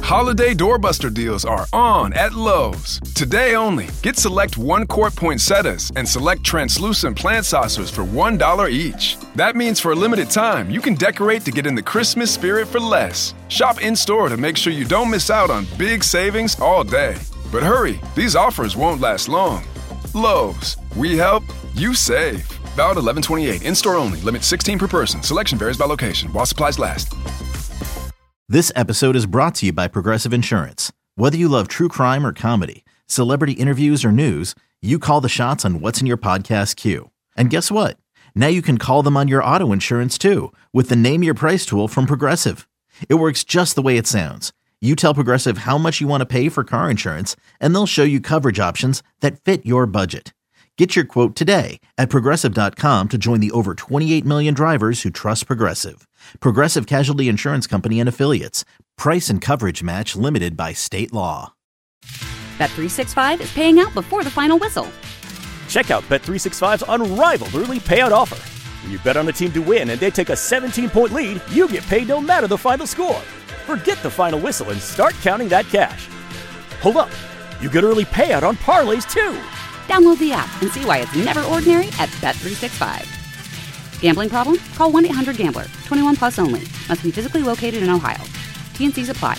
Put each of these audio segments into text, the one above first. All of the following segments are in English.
Holiday doorbuster deals are on at Lowe's. Today only, get select 1-quart poinsettias and select translucent plant saucers for $1 each. That means for a limited time, you can decorate to get in the Christmas spirit for less. Shop in-store to make sure you don't miss out on big savings all day. But hurry, these offers won't last long. Lowe's, we help, you save. Valid 11/28, in-store only, limit 16 per person. Selection varies by location, while supplies last. This episode is brought to you by Progressive Insurance. Whether you love true crime or comedy, celebrity interviews or news, you call the shots on what's in your podcast queue. And guess what? Now you can call them on your auto insurance too, with the Name Your Price tool from Progressive. It works just the way it sounds. You tell Progressive how much you want to pay for car insurance, and they'll show you coverage options that fit your budget. Get your quote today at Progressive.com to join the over 28 million drivers who trust Progressive. Progressive Casualty Insurance Company and Affiliates. Price and coverage match limited by state law. Bet365 is paying out before the final whistle. Check out Bet365's unrivaled early payout offer. When you bet on a team to win and they take a 17-point lead, you get paid no matter the final score. Forget the final whistle and start counting that cash. Hold up. You get early payout on parlays too. Download the app and see why it's never ordinary at Bet365. Gambling problem? Call 1-800-GAMBLER. 21 plus only. Must be physically located in Ohio. T&Cs apply.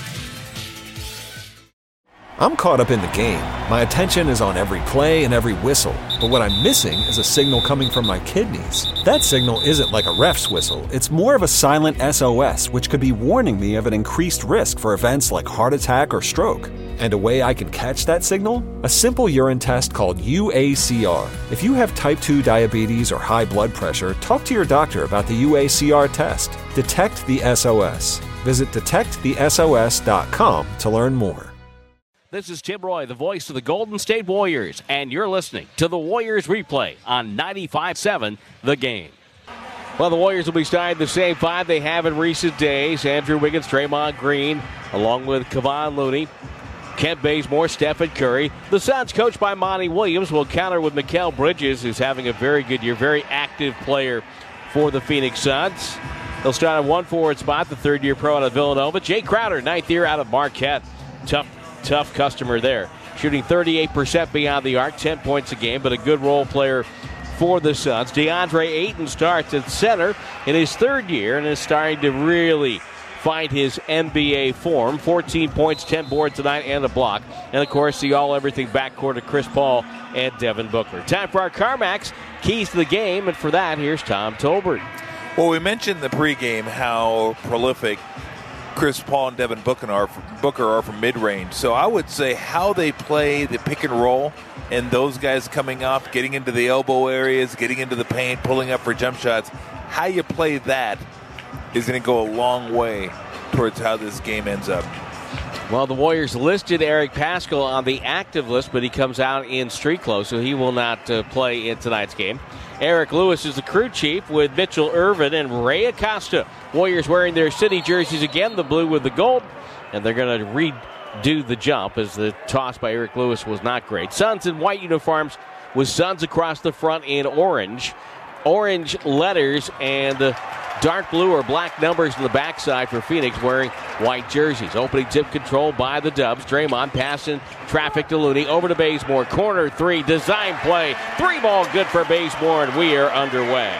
I'm caught up in the game. My attention is on every play and every whistle. But what I'm missing is a signal coming from my kidneys. That signal isn't like a ref's whistle. It's more of a silent SOS, which could be warning me of an increased risk for events like heart attack or stroke. And a way I can catch that signal? A simple urine test called UACR. If you have type 2 diabetes or high blood pressure, talk to your doctor about the UACR test. Detect the SOS. Visit detectthesos.com to learn more. This is Tim Roy, the voice of the Golden State Warriors, and you're listening to the Warriors Replay on 95.7 The Game. Well, the Warriors will be starting the same five they have in recent days. Andrew Wiggins, Draymond Green, along with Kevon Looney, Kent Bazemore, Stephen Curry. The Suns, coached by Monty Williams, will counter with Mikal Bridges, who's having a very good year, very active player for the Phoenix Suns. They'll start at one forward spot, the third-year pro out of Villanova. Jay Crowder, ninth year out of Marquette. Tough customer there. Shooting 38% beyond the arc, 10 points a game, but a good role player for the Suns. DeAndre Ayton starts at center in his third year and is starting to really find his NBA form. 14 points, 10 boards tonight, and a block. And, of course, the all-everything backcourt of Chris Paul and Devin Booker. Time for our CarMax keys to the game, and for that, here's Tom Tolbert. Well, we mentioned in the pregame how prolific Chris Paul and Devin Booker are from mid-range. So I would say how they play the pick and roll and those guys coming off, getting into the elbow areas, getting into the paint, pulling up for jump shots, how you play that is going to go a long way towards how this game ends up. Well, the Warriors listed Eric Paschall on the active list, but he comes out in street clothes, so he will not play in tonight's game. Eric Lewis is the crew chief with Mitchell Irvin and Ray Acosta. Warriors wearing their city jerseys again, the blue with the gold, and they're going to redo the jump as the toss by Eric Lewis was not great. Suns in white uniforms with Suns across the front in orange. Orange letters and the dark blue or black numbers in the backside for Phoenix wearing white jerseys. Opening tip control by the Dubs. Draymond passing traffic to Looney. Over to Bazemore. Corner three. Design play. Three ball good for Bazemore, and we are underway.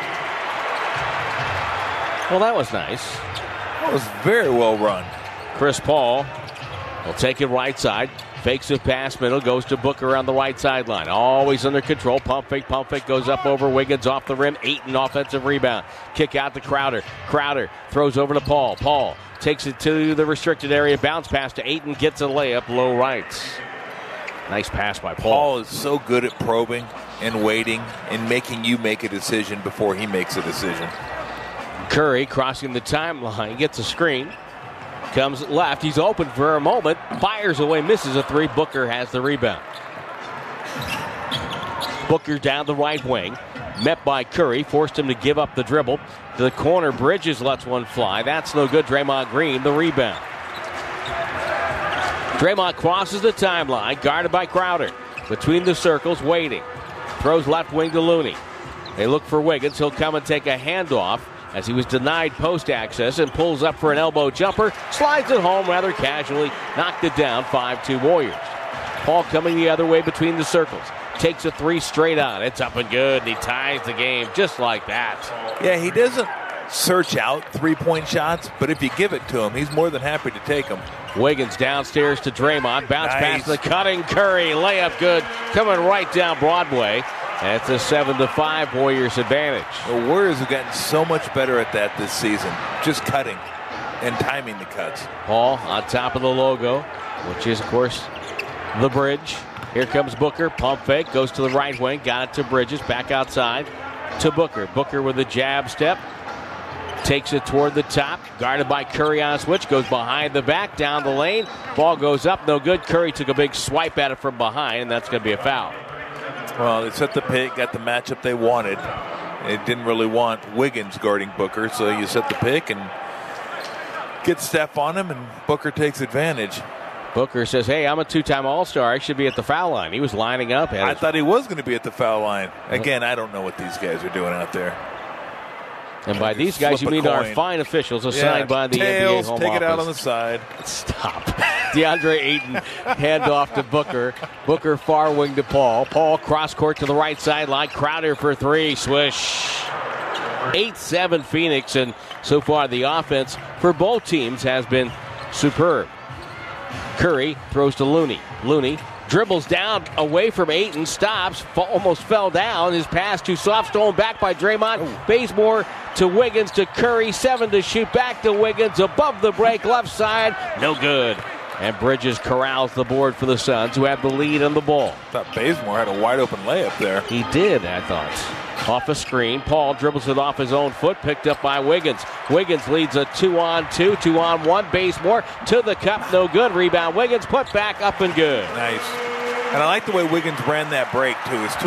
Well, that was nice. That was very well run. Chris Paul will take it right side. Fakes a pass middle, goes to Booker on the right sideline. Always under control. Pump fake goes up over Wiggins off the rim. Ayton offensive rebound. Kick out to Crowder. Crowder throws over to Paul. Paul takes it to the restricted area. Bounce pass to Ayton. Gets a layup. Low rights. Nice pass by Paul. Paul is so good at probing and waiting and making you make a decision before he makes a decision. Curry crossing the timeline. Gets a screen. Comes left. He's open for a moment. Fires away. Misses a three. Booker has the rebound. Booker down the right wing. Met by Curry. Forced him to give up the dribble. To the corner. Bridges lets one fly. That's no good. Draymond Green, the rebound. Draymond crosses the timeline. Guarded by Crowder. Between the circles, waiting. Throws left wing to Looney. They look for Wiggins. He'll come and take a handoff. as he was denied post access and pulls up for an elbow jumper, slides it home rather casually, knocked it down, 5-2 Warriors. Paul coming the other way between the circles. Takes a 3 straight on. It's up and good, and he ties the game just like that. Yeah, he doesn't search out 3-point shots, but if you give it to him, he's more than happy to take them. Wiggins downstairs to Draymond. Bounce pass to the cutting Curry. Layup good. Coming right down Broadway. And it's a 7-5 Warriors advantage. The Warriors have gotten so much better at that this season. Just cutting and timing the cuts. Paul on top of the logo, which is, of course, the bridge. Here comes Booker. Pump fake. Goes to the right wing. Got it to Bridges. Back outside to Booker. Booker with a jab step. Takes it toward the top. Guarded by Curry on a switch. Goes behind the back. Down the lane. Ball goes up. No good. Curry took a big swipe at it from behind, and that's going to be a foul. Well, they set the pick. Got the matchup they wanted. They didn't really want Wiggins guarding Booker, so you set the pick and get Steph on him, and Booker takes advantage. Booker says, hey, I'm a 2-time All-Star. I should be at the foul line. He was lining up. I thought he was going to be at the foul line. Again, I don't know what these guys are doing out there. And by these guys, you mean our fine officials assigned by the NBA home take office. It out on the side. Stop. DeAndre Ayton, handoff to Booker. Booker far wing to Paul. Paul cross court to the right sideline. Crowder for 3. Swish. 8-7 Phoenix, and so far the offense for both teams has been superb. Curry throws to Looney. Looney dribbles down away from Ayton, stops, almost fell down. His pass too soft, stolen back by Draymond. Bazemore to Wiggins to Curry. 7 to shoot, back to Wiggins. Above the break, left side, no good. And Bridges corrals the board for the Suns, who have the lead on the ball. I thought Bazemore had a wide open layup there. He did, I thought. Off a screen, Paul dribbles it off his own foot, picked up by Wiggins. Wiggins leads a 2-on-2, 2-on-1. Bazemore to the cup, no good. Rebound, Wiggins put back, up and good. Nice. And I like the way Wiggins ran that break, too. It's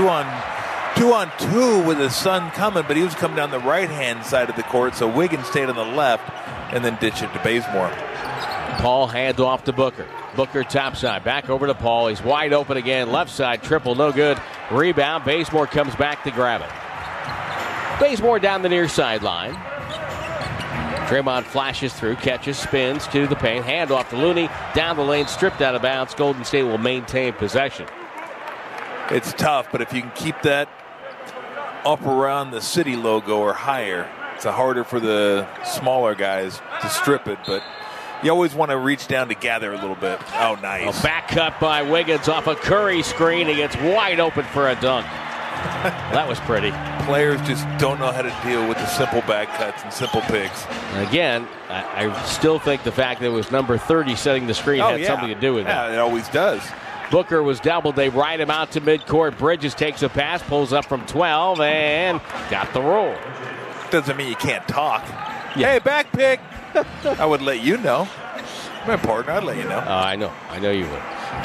2-on-2 with the sun coming, but he was coming down the right-hand side of the court, so Wiggins stayed on the left and then ditched it to Bazemore. Paul hands off to Booker. Booker topside, back over to Paul. He's wide open again. Left side, triple, no good. Rebound, Bazemore comes back to grab it. Bazemore down the near sideline. Draymond flashes through, catches, spins to the paint. Hand off to Looney. Down the lane, stripped out of bounds. Golden State will maintain possession. It's tough, but if you can keep that up around the city logo or higher, it's harder for the smaller guys to strip it, but you always want to reach down to gather a little bit. Oh, nice. A back cut by Wiggins off a Curry screen. He gets wide open for a dunk. That was pretty. Players just don't know how to deal with the simple back cuts and simple picks. And again, I still think the fact that it was number 30 setting the screen had something to do with it. Yeah, it always does. Booker was doubled. They ride him out to midcourt. Bridges takes a pass, pulls up from 12, and got the roll. Doesn't mean you can't talk. Yeah. Hey, back pick. I would let you know. My partner, I'd let you know. I know you would.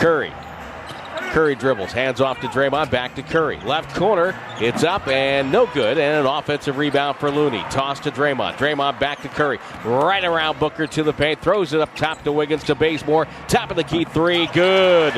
Curry dribbles, hands off to Draymond, back to Curry. Left corner, it's up and no good, and an offensive rebound for Looney. Toss to Draymond. Draymond back to Curry. Right around Booker to the paint, throws it up top to Wiggins to Bazemore. Top of the key, 3, good.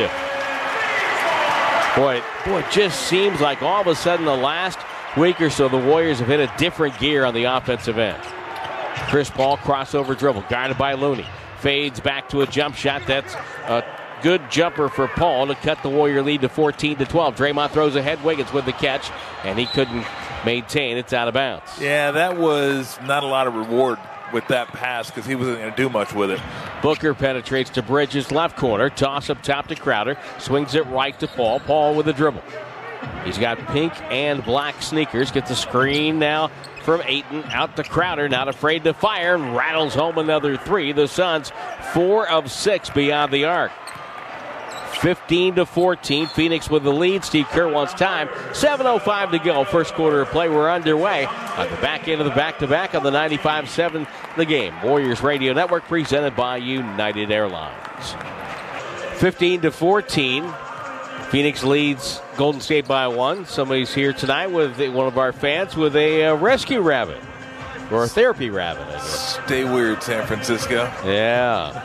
Boy, it just seems like all of a sudden the last week or so the Warriors have hit a different gear on the offensive end. Chris Paul crossover dribble, guarded by Looney. Fades back to a jump shot. That's a good jumper for Paul to cut the Warrior lead to 14-12. Draymond throws ahead. Wiggins with the catch, and he couldn't maintain. It's out of bounds. Yeah, that was not a lot of reward with that pass because he wasn't going to do much with it. Booker penetrates to Bridges, left corner. Toss up top to Crowder. Swings it right to Paul. Paul with a dribble. He's got pink and black sneakers. Gets a screen now from Ayton. Out to Crowder. Not afraid to fire. And rattles home another 3. The Suns 4 of 6 beyond the arc. 15-14. Phoenix with the lead. Steve Kerr wants time. 7:05 to go. First quarter of play. We're underway on the back end of the back-to-back on the 95.7 The Game. Warriors Radio Network presented by United Airlines. 15-14. Phoenix leads Golden State by 1. Somebody's here tonight with one of our fans with a rescue rabbit. Or a therapy rabbit, I guess. Stay weird, San Francisco. Yeah.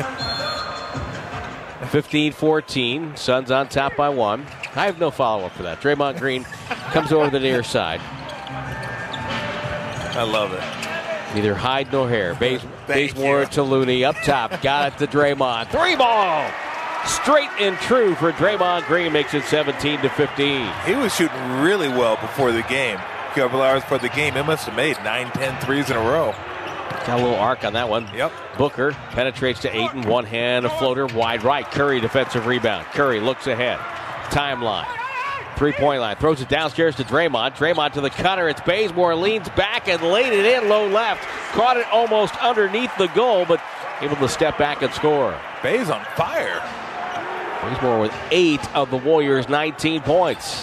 15-14. Suns on top by 1. I have no follow-up for that. Draymond Green comes over the near side. I love it. Neither hide nor hair. Bazemore to Looney up top. Got it to Draymond. 3 ball. Straight and true for Draymond Green. Makes it 17-15. He was shooting really well before the game. A couple hours before the game, he must have made 9-10 threes in a row. Got a little arc on that one. Yep. Booker penetrates to Ayton. One hand, a floater, wide right. Curry defensive rebound. Curry looks ahead. Timeline. 3-point line. Throws it downstairs to Draymond. Draymond to the cutter. It's Bazemore. Leans back and laid it in low left. Caught it almost underneath the goal, but able to step back and score. Bay's on fire. Bazemore with 8 of the Warriors' 19 points.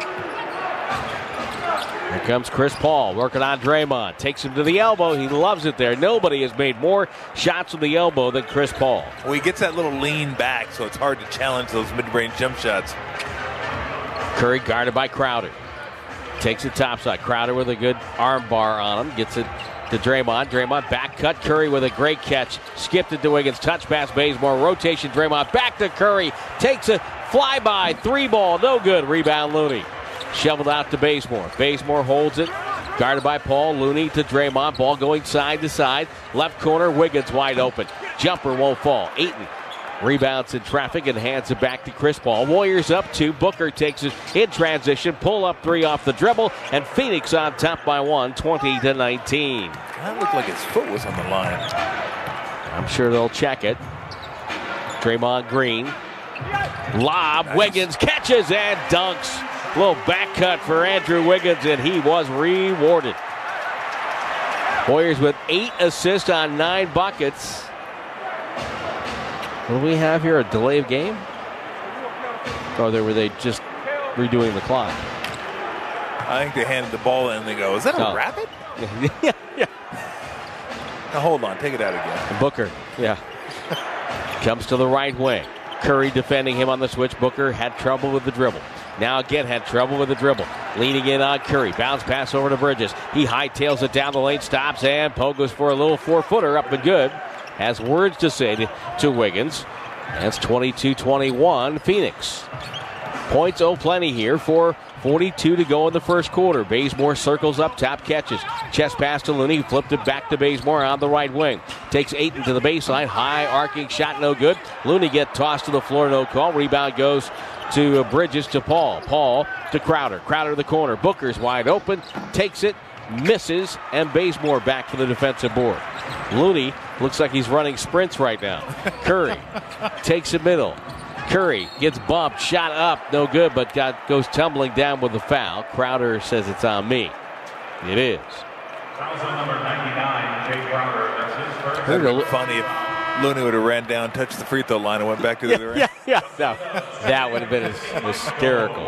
Here comes Chris Paul working on Draymond. Takes him to the elbow. He loves it there. Nobody has made more shots from the elbow than Chris Paul. Well, he gets that little lean back, so it's hard to challenge those mid-range jump shots. Curry guarded by Crowder. Takes it topside. Crowder with a good arm bar on him. Gets it to Draymond. Draymond back cut. Curry with a great catch. Skipped it to Wiggins. Touch pass Bazemore. Rotation Draymond. Back to Curry. Takes a flyby. 3-ball. No good. Rebound Looney. Shoveled out to Bazemore. Bazemore holds it. Guarded by Paul. Looney to Draymond. Ball going side to side. Left corner. Wiggins wide open. Jumper won't fall. Ayton rebounds in traffic and hands it back to Chris Paul. Warriors up 2. Booker takes it in transition. Pull up 3 off the dribble. And Phoenix on top by 1, 20-19. That looked like his foot was on the line. I'm sure they'll check it. Draymond Green. Lob. Nice. Wiggins catches and dunks. Little back cut for Andrew Wiggins, and he was rewarded. Warriors with 8 assists on 9 buckets. What do we have here? A delay of game? Or were they just redoing the clock? I think they handed the ball in and they go, is that a rabbit? Yeah. Now hold on, take it out again. Booker, comes to the right wing. Curry defending him on the switch. Booker had trouble with the dribble. Now again had trouble with the dribble. Leaning in on Curry. Bounce pass over to Bridges. He hightails it down the lane, stops, and Poe goes for a little 4-footer up and good. Has words to say to Wiggins. That's 22-21 Phoenix. Points plenty here for 42 to go in the first quarter. Bazemore circles up top, catches. Chest pass to Looney. Flipped it back to Bazemore on the right wing. Takes Ayton to the baseline. High arcing shot, no good. Looney get tossed to the floor, no call. Rebound goes to Bridges to Paul. Paul to Crowder. Crowder to the corner. Booker's wide open. Takes it, misses, and Bazemore back for the defensive board. Looney looks like he's running sprints right now. Curry takes it middle. Curry gets bumped, shot up, no good, but goes tumbling down with the foul. Crowder says it's on me. It is. Foul number 99, Jay Crowder. That's his first. It would have been funny if Looney would have ran down, touched the free throw line, and went back to the other end. Yeah. No, that would have been hysterical.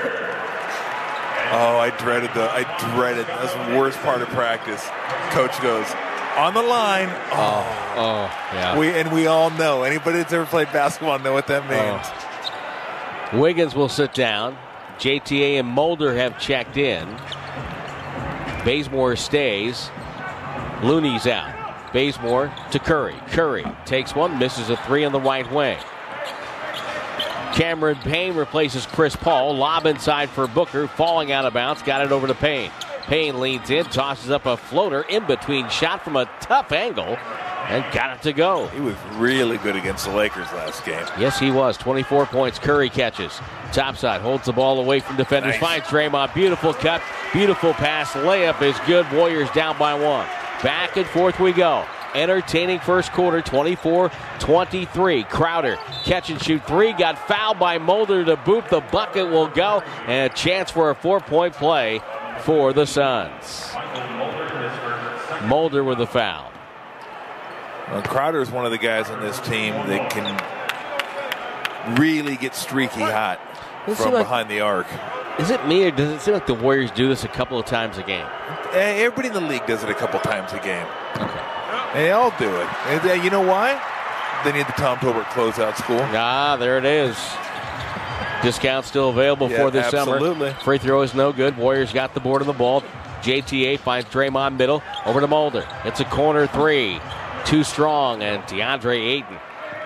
Oh, I dreaded. That's the worst part of practice. Coach goes, on the line. Yeah. We all know. Anybody that's ever played basketball know what that means. Wiggins will sit down. JTA and Mulder have checked in. Bazemore stays. Looney's out. Bazemore to Curry. Curry takes one, misses a 3 on the right wing. Cameron Payne replaces Chris Paul. Lob inside for Booker. Falling out of bounds. Got it over to Payne. Payne leans in, tosses up a floater in between. Shot from a tough angle and got it to go. He was really good against the Lakers last game. Yes, he was. 24 points. Curry catches. Topside holds the ball away from defenders. Nice. Finds Draymond. Beautiful cut. Beautiful pass. Layup is good. Warriors down by 1. Back and forth we go. Entertaining first quarter, 24-23. Crowder, catch and shoot 3. Got fouled by Mulder to boot. The bucket will go. And a chance for a 4-point play for the Suns. Mulder with the foul. Well, Crowder is one of the guys on this team that can really get streaky hot from behind the arc. Is it me, or does it seem like the Warriors do this a couple of times a game? Everybody in the league does it a couple times a game. Okay. They all do it. And you know why? They need the Tom Tolbert closeout school. There it is. Discount still available for this absolutely. summer. Free throw is no good. Warriors got the board of the ball. JTA finds Draymond middle. Over to Mulder. It's a corner 3. Too strong, and DeAndre Ayton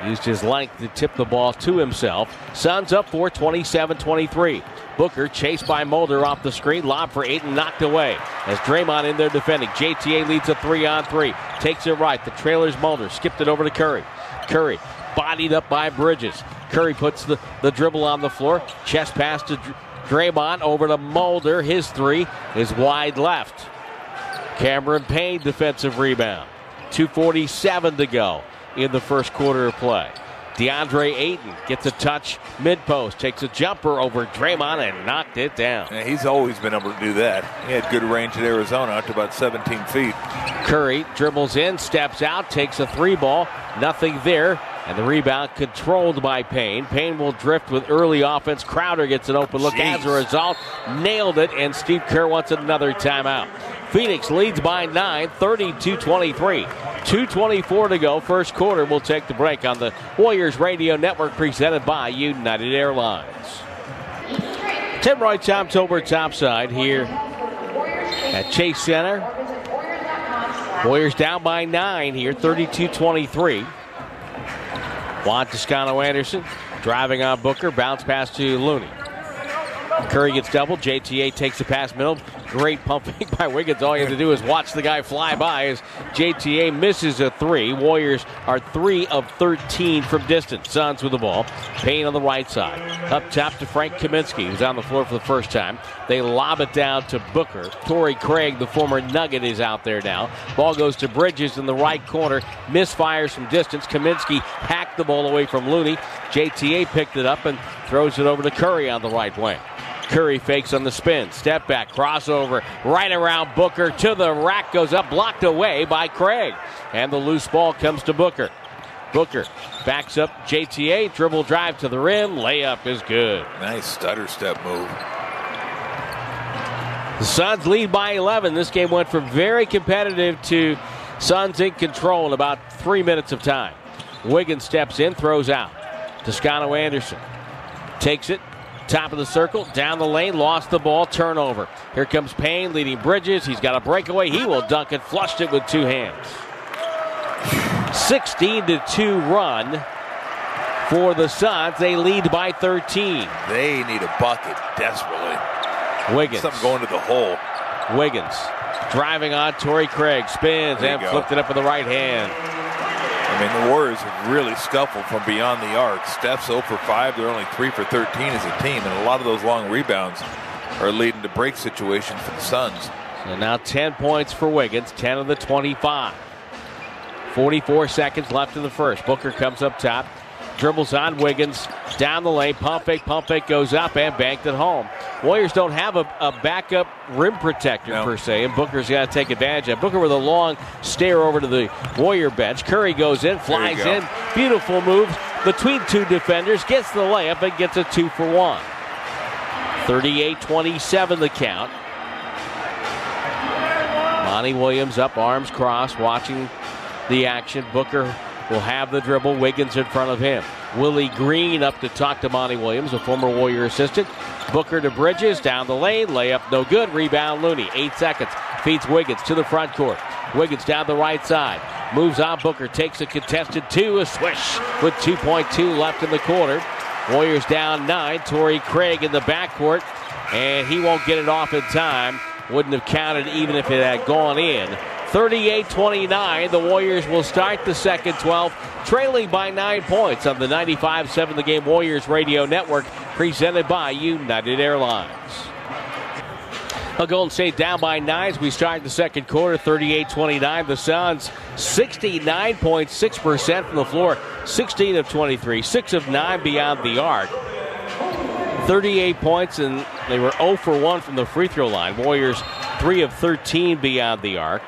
Used his length to tip the ball to himself. Suns up 4, 27-23. Booker chased by Mulder off the screen. Lob for Ayton, knocked away. As Draymond in there defending. JTA leads a 3-on-3. Takes it right. The trailer's Mulder. Skipped it over to Curry. Curry bodied up by Bridges. Curry puts the dribble on the floor. Chest pass to Draymond over to Mulder. His three is wide left. Cameron Payne defensive rebound. 2:47 to go in the first quarter of play. DeAndre Ayton gets a touch mid-post, takes a jumper over Draymond and knocked it down. Yeah, he's always been able to do that. He had good range at Arizona out to about 17 feet. Curry dribbles in, steps out, takes a three ball, nothing there, and the rebound controlled by Payne. Payne will drift with early offense. Crowder gets an open look. As a result, nailed it, and Steve Kerr wants another timeout. Phoenix leads by 9, 32-23. 2:24 to go. First quarter. We'll take the break on the Warriors Radio Network presented by United Airlines. Tim Roy Topsover topside here at Chase Center. Warriors down by 9 here, 32-23. Juan Toscano-Anderson driving on Booker. Bounce pass to Looney. Curry gets doubled. JTA takes the pass middle. Great pumping by Wiggins. All you have to do is watch the guy fly by as JTA misses a three. Warriors are 3 of 13 from distance. Suns with the ball. Payne on the right side. Up top to Frank Kaminsky, who's on the floor for the first time. They lob it down to Booker. Torrey Craig, the former Nugget, is out there now. Ball goes to Bridges in the right corner. Misfires from distance. Kaminsky hacked the ball away from Looney. JTA picked it up and throws it over to Curry on the right wing. Curry fakes on the spin. Step back. Crossover. Right around Booker. To the rack. Goes up. Blocked away by Craig. And the loose ball comes to Booker. Booker backs up JTA. Dribble drive to the rim. Layup is good. Nice stutter step move. The Suns lead by 11. This game went from very competitive to Suns in control in about 3 minutes of time. Wiggins steps in. Throws out. Toscano-Anderson takes it. Top of the circle, down the lane, lost the ball, turnover. Here comes Payne leading Bridges. He's got a breakaway. He will dunk it, flushed it with two hands. 16-2 run for the Suns. They lead by 13. They need a bucket desperately. Wiggins. Something going to the hole. Wiggins driving on Torrey Craig, spins and flipped it up with the right hand. I mean, the Warriors have really scuffled from beyond the arc. Steph's 0 for 5. They're only 3 for 13 as a team. And a lot of those long rebounds are leading to break situations for the Suns. So now 10 points for Wiggins, 10 of the 25. 44 seconds left in the first. Booker comes up top. Dribbles on Wiggins. Down the lane. Pump fake goes up and banked it home. Warriors don't have a backup rim protector per se, and Booker's got to take advantage of it. Booker with a long stare over to the Warrior bench. Curry goes in, flies in. Beautiful move between two defenders. Gets the layup and gets a 2 for 1. 38-27 the count. Monty Williams up, arms crossed, watching the action. Booker will have the dribble. Wiggins in front of him. Willie Green up to talk to Monty Williams, a former Warrior assistant. Booker to Bridges, down the lane, layup no good. Rebound Looney, 8 seconds. Feeds Wiggins to the front court. Wiggins down the right side. Moves on Booker, takes a contested 2, a swish with 2.2 left in the quarter. Warriors down 9. Torrey Craig in the backcourt, and he won't get it off in time. Wouldn't have counted even if it had gone in. 38-29, the Warriors will start the second 12, trailing by 9 points on the 95.7 The Game Warriors Radio Network, presented by United Airlines. Golden State down by 9 as we start the second quarter, 38-29. The Suns 69.6% from the floor, 16 of 23, 6 of 9 beyond the arc. 38 points, and they were 0 for 1 from the free throw line. Warriors 3 of 13 beyond the arc.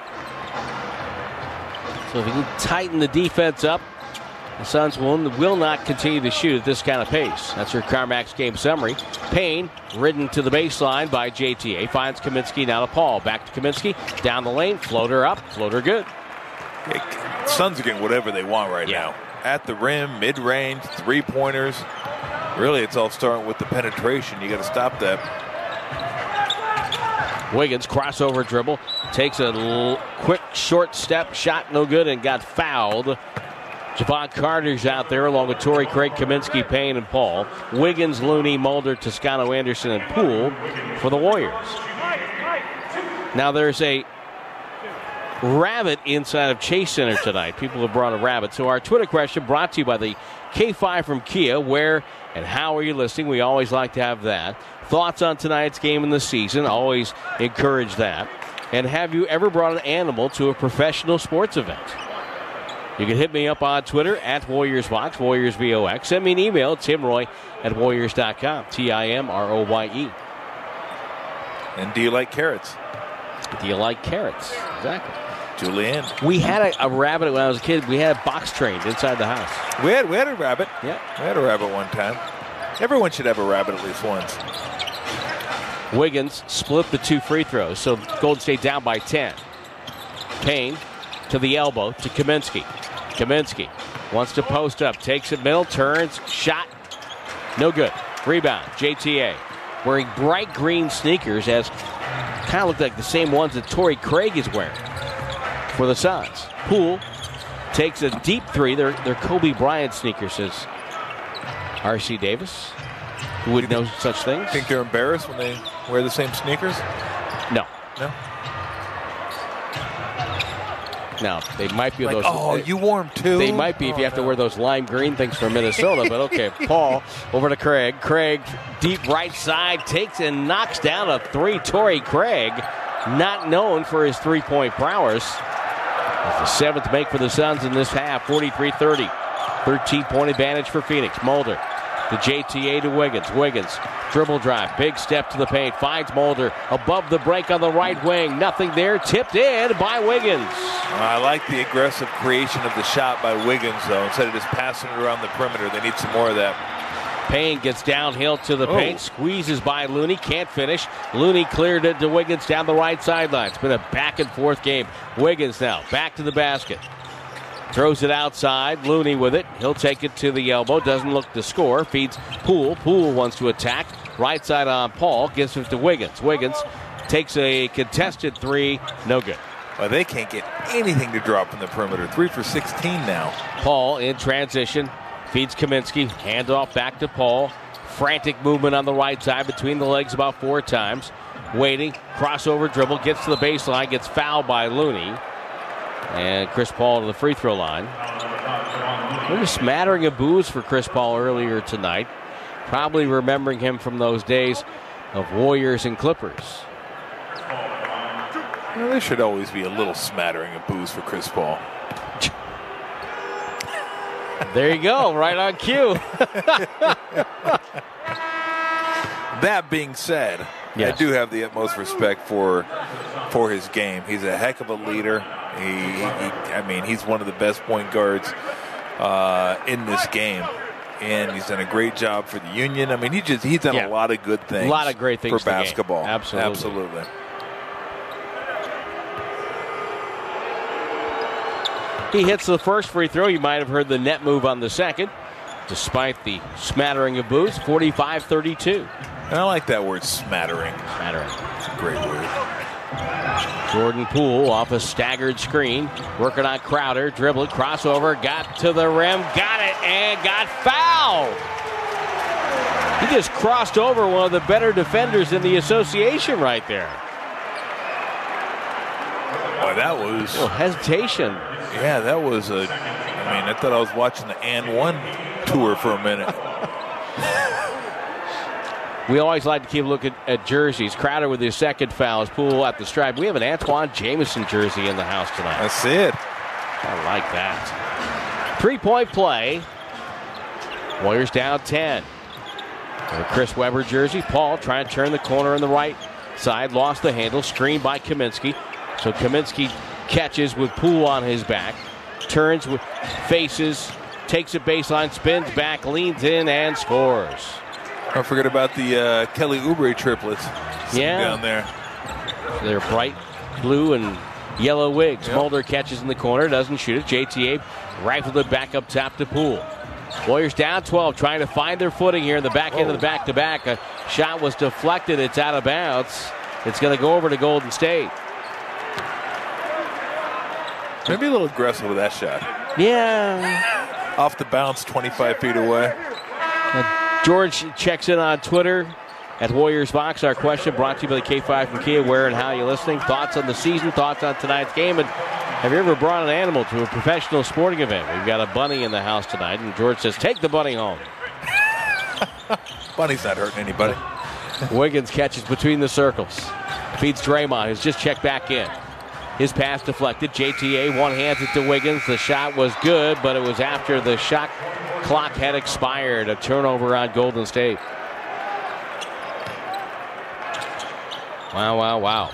So if you can tighten the defense up, the Suns will not continue to shoot at this kind of pace. That's your CarMax game summary. Payne ridden to the baseline by JTA. Finds Kaminsky, now to Paul. Back to Kaminsky. Down the lane. Floater up. Floater good. Suns are getting whatever they want right now. At the rim, mid-range, three-pointers. Really, it's all starting with the penetration. You got to stop that. Wiggins, crossover dribble. Takes a quick short step. Shot no good and got fouled Javon Carter's out there along with Torrey Craig, Kaminsky, Payne, and Paul. Wiggins, Looney, Mulder, Toscano, Anderson, and Poole for the Warriors. Now there's a rabbit inside of Chase Center tonight. People have brought a rabbit. So our Twitter question brought to you by the K5 from Kia. Where and how are you listening? We always like to have that. Thoughts on tonight's game in the season? Always encourage that. And have you ever brought an animal to a professional sports event? You can hit me up on Twitter at WarriorsVox, WarriorsVox. Send me an email, timroy@warriors.com, TIMROYE. And do you like carrots? Do you like carrots? Exactly. Julianne. We had a rabbit when I was a kid. We had a box trained inside the house. We had a rabbit. Yeah. We had a rabbit one time. Everyone should have a rabbit at least once. Wiggins split the 2 free throws, so Golden State down by 10. Payne to the elbow to Kaminsky. Kaminsky wants to post up, takes it middle, turns, shot, no good. Rebound, JTA. Wearing bright green sneakers, as kind of look like the same ones that Torrey Craig is wearing for the Suns. Poole takes a deep 3. They're Kobe Bryant sneakers, says R.C. Davis. Who would know such things? Think they're embarrassed when they wear the same sneakers? No. No? No, they might be like, those. Oh, you wore them too? They might be if you have to wear those lime green things from Minnesota. But okay, Paul over to Craig. Craig, deep right side, takes and knocks down a 3. Torrey Craig, not known for his three-point prowess. That's the 7th make for the Suns in this half, 43-30. 13-point advantage for Phoenix. Mulder to JTA to Wiggins. Wiggins, dribble drive, big step to the paint, finds Mulder above the break on the right wing. Nothing there, tipped in by Wiggins. I like the aggressive creation of the shot by Wiggins, though. Instead of just passing it around the perimeter, they need some more of that. Payne gets downhill to the paint, squeezes by Looney, can't finish. Looney cleared it to Wiggins down the right sideline. It's been a back-and-forth game. Wiggins now back to the basket. Throws it outside. Looney with it. He'll take it to the elbow. Doesn't look to score. Feeds Poole. Poole wants to attack. Right side on Paul. Gives it to Wiggins. Wiggins takes a contested 3. No good. Well, they can't get anything to drop from the perimeter. 3 for 16 now. Paul in transition. Feeds Kaminsky. Handoff back to Paul. Frantic movement on the right side between the legs about 4 times. Waiting. Crossover dribble. Gets to the baseline. Gets fouled by Looney. And Chris Paul to the free throw line. There's a smattering of boos for Chris Paul earlier tonight. Probably remembering him from those days of Warriors and Clippers. Well, there should always be a little smattering of boos for Chris Paul. There you go, right on cue. That being said, yes. I do have the utmost respect for his game. He's a heck of a leader. He's one of the best point guards in this game, and he's done a great job for the Union. I mean, he's done a lot of good things. A lot of great things for basketball. Absolutely. He hits the first free throw. You might have heard the net move on the second, despite the smattering of boos. 45-32. And I like that word, smattering. Smattering. It's a great word. Jordan Poole off a staggered screen, working on Crowder, dribbled, crossover, got to the rim, got it, and got fouled. He just crossed over one of the better defenders in the association right there. Boy, that was... hesitation. Yeah, that was I thought I was watching the And One tour for a minute. We always like to keep a look at jerseys. Crowder with his second foul is Poole at the stripe. We have an Antoine Jamison jersey in the house tonight. That's it. I like that. 3-point play. Warriors down 10. A Chris Webber jersey. Paul trying to turn the corner on the right side. Lost the handle. Screened by Kaminsky. So Kaminsky catches with Poole on his back. Turns with faces. Takes it baseline. Spins back. Leans in and scores. Don't forget about the Kelly Oubre triplets down there. They're bright blue and yellow wigs. Yep. Mulder catches in the corner, doesn't shoot it. JTA rifled it back up top to Poole. Warriors down 12, trying to find their footing here in the back end of the back-to-back. A shot was deflected. It's out of bounds. It's going to go over to Golden State. Maybe a little aggressive with that shot. Yeah. Off the bounce, 25 feet away. George checks in on Twitter at Warriors Box. Our question brought to you by the K5 from Kia. Where and how are you listening? Thoughts on the season, thoughts on tonight's game, and have you ever brought an animal to a professional sporting event? We've got a bunny in the house tonight, and George says, take the bunny home. Bunny's not hurting anybody. Wiggins catches between the circles. Feeds Draymond, who's just checked back in. His pass deflected. JTA one-hands it to Wiggins. The shot was good, but it was after the shot clock had expired. A turnover on Golden State. Wow.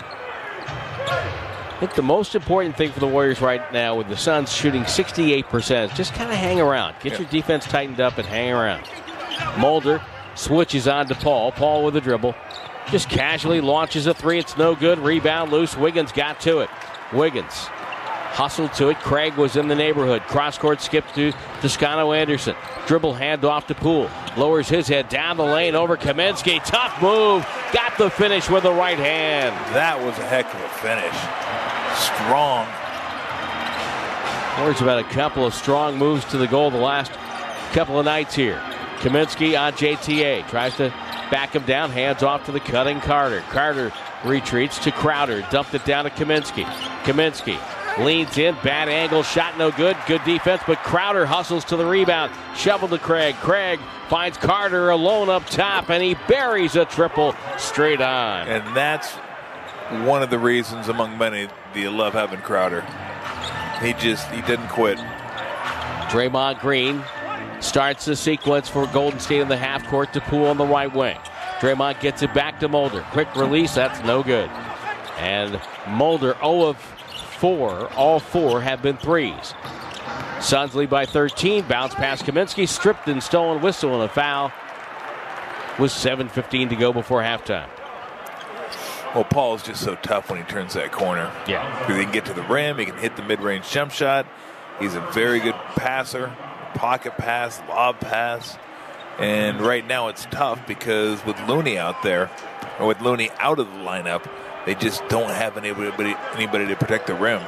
I think the most important thing for the Warriors right now with the Suns shooting 68% is just kind of hang around. Get your defense tightened up and hang around. Mulder switches on to Paul. Paul with a dribble. Just casually launches a three. It's no good. Rebound loose. Wiggins got to it. Wiggins hustled to it. Craig was in the neighborhood. Cross-court skip to Toscano Anderson. Dribble handoff to Poole. Lowers his head down the lane over Kaminsky. Tough move. Got the finish with the right hand. That was a heck of a finish. Strong. Warriors about a couple of strong moves to the goal the last couple of nights here. Kaminsky on JTA. Tries to back him down. Hands off to the cutting Carter. Carter retreats to Crowder. Dumped it down to Kaminsky. Kaminsky leans in. Bad angle. Shot no good. Good defense, but Crowder hustles to the rebound. Shovel to Craig. Craig finds Carter alone up top, and he buries a triple straight on. And that's one of the reasons among many that you love having Crowder. He didn't quit. Draymond Green starts the sequence for Golden State in the half court to Poole on the right wing. Draymond gets it back to Mulder. Quick release, that's no good. And Mulder 0 of 4. All 4 have been threes. Suns lead by 13. Bounce past Kaminsky. Stripped and stolen. Whistle and a foul. With 7:15 to go before halftime. Well, Paul is just so tough when he turns that corner. Yeah. Because he can get to the rim. He can hit the mid-range jump shot. He's a very good passer. Pocket pass, lob pass. And right now it's tough because with Looney out there, or with Looney out of the lineup, they just don't have anybody to protect the rim.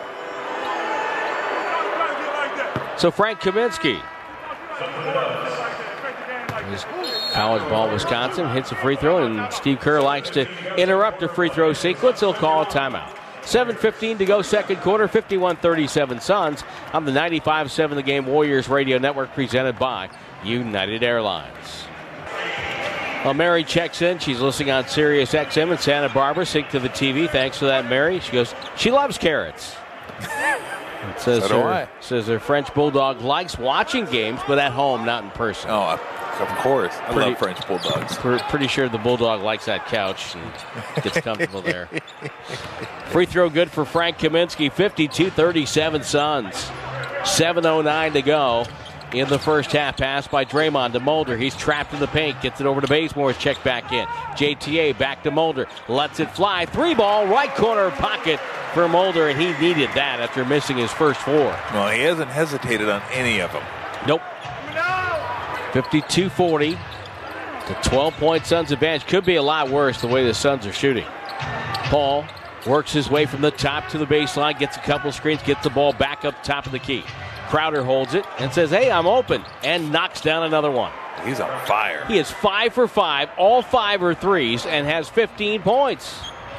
So Frank Kaminsky, college ball Wisconsin, hits a free throw, and Steve Kerr likes to interrupt the free throw sequence. He'll call a timeout. 7:15 to go, second quarter, 51-37 Suns on the 95.7 The Game Warriors Radio Network, presented by United Airlines. Well, Mary checks in. She's listening on Sirius XM in Santa Barbara. Sync to the TV. Thanks for that, Mary. She goes, she loves carrots. It says, So do I. Says her French Bulldog likes watching games, but at home, not in person. Oh, of course. I love French Bulldogs. Pretty sure the Bulldog likes that couch and gets comfortable there. Free throw good for Frank Kaminsky. 52-37 Suns. 7:09 to go in the first half. Pass by Draymond to Mulder. He's trapped in the paint. Gets it over to Bazemore's check back in. JTA back to Mulder. Lets it fly. 3-ball, right corner pocket for Mulder, and he needed that after missing his first 4. Well, he hasn't hesitated on any of them. Nope. 52-40. The 12-point Suns advantage. Could be a lot worse the way the Suns are shooting. Paul works his way from the top to the baseline, gets a couple screens, gets the ball back up top of the key. Crowder holds it and says, hey, I'm open, and knocks down another one. He's on fire. He is 5 for 5. All 5 are threes and has 15 points.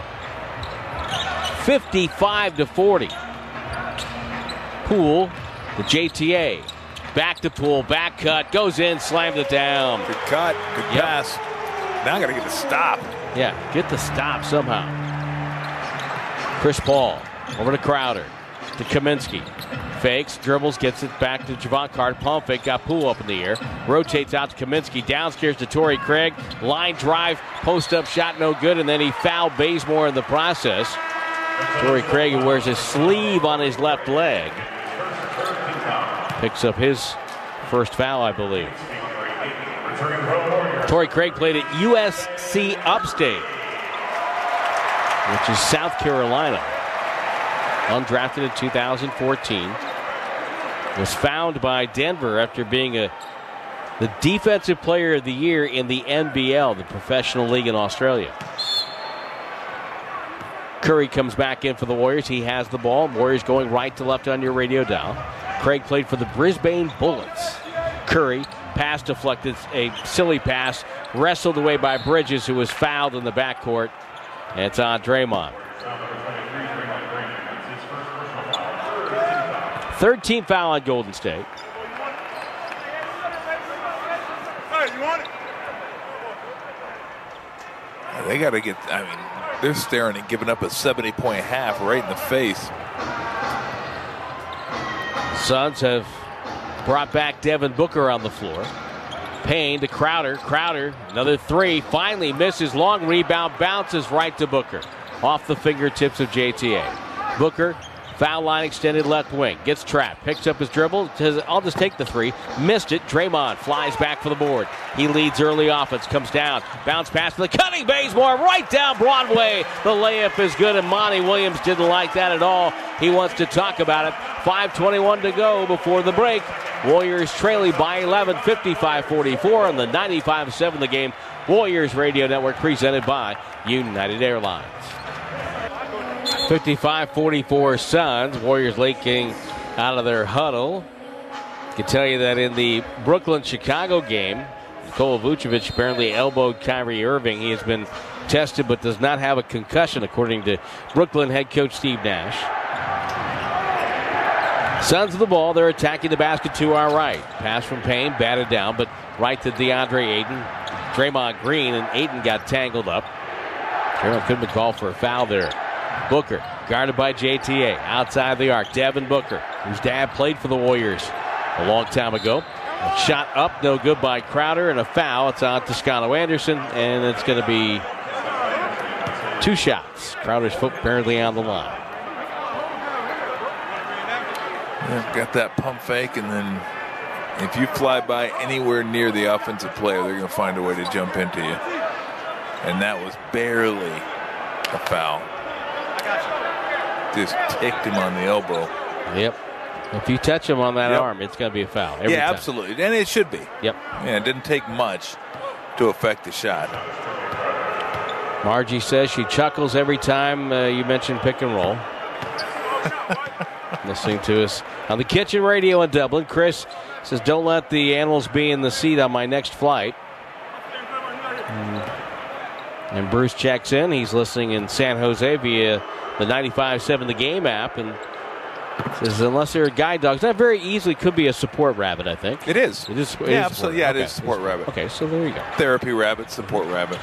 55-40. Poole, the JTA. Back to Poole, back cut, goes in, slammed it down. Good cut, good pass. Now I got to get the stop. Yeah, get the stop somehow. Chris Paul over to Crowder, to Kaminsky. Fakes, dribbles, gets it back to Javon Carter. Pump fake, got Poole up in the air. Rotates out to Kaminsky, downstairs to Torrey Craig. Line drive, post-up shot, no good, and then he fouled Bazemore in the process. Torrey Craig, who wears his sleeve on his left leg, picks up his first foul, I believe. Torrey Craig played at USC Upstate, which is South Carolina. Undrafted in 2014. Was found by Denver after being the Defensive Player of the Year in the NBL, the professional league in Australia. Curry comes back in for the Warriors. He has the ball. Warriors going right to left on your radio dial. Craig played for the Brisbane Bullets. Curry, pass deflected, a silly pass, wrestled away by Bridges, who was fouled in the backcourt. And it's on Draymond. Third team foul on Golden State. They got to get, they're staring and giving up a 70-point half right in the face. Suns have brought back Devin Booker on the floor. Payne to Crowder. Crowder, another three. Finally misses. Long rebound. Bounces right to Booker. Off the fingertips of JTA. Booker, foul line extended left wing. Gets trapped. Picks up his dribble. Says, I'll just take the three. Missed it. Draymond flies back for the board. He leads early offense. Comes down. Bounce pass to the cutting Bazemore. Right down Broadway. The layup is good, and Monty Williams didn't like that at all. He wants to talk about it. 5:21 to go before the break. Warriors trailing by 11, 55-44 on the 95-7 The Game Warriors Radio Network, presented by United Airlines. 55-44 Suns. Warriors leaking out of their huddle. I can tell you that in the Brooklyn-Chicago game, Nikola Vucevic apparently elbowed Kyrie Irving. He has been tested but does not have a concussion, according to Brooklyn head coach Steve Nash. Suns of the ball. They're attacking the basket to our right. Pass from Payne, batted down, but right to DeAndre Ayton. Draymond Green, and Ayton got tangled up. Draymond couldn't be called for a foul there. Booker, guarded by JTA, outside the arc. Devin Booker, whose dad played for the Warriors a long time ago. A shot up, no good by Crowder, and a foul. It's on Toscano Anderson, and it's going to be 2 shots. Crowder's foot barely on the line. Yeah, got that pump fake, and then if you fly by anywhere near the offensive player, they're going to find a way to jump into you. And that was barely a foul. Just ticked him on the elbow. Yep. If you touch him on that arm, it's going to be a foul. Every time. Absolutely. And it should be. Yep. Yeah, it didn't take much to affect the shot. Margie says she chuckles every time you mention pick and roll. Listening to us on the kitchen radio in Dublin. Chris says, don't let the animals be in the seat on my next flight. And Bruce checks in. He's listening in San Jose via the 95.7 The Game app. And says, unless they're guide dogs, that very easily could be a support rabbit, I think. It is. It is. Absolutely. Yeah, it is support rabbit. Okay, so there you go. Therapy rabbit, support rabbit.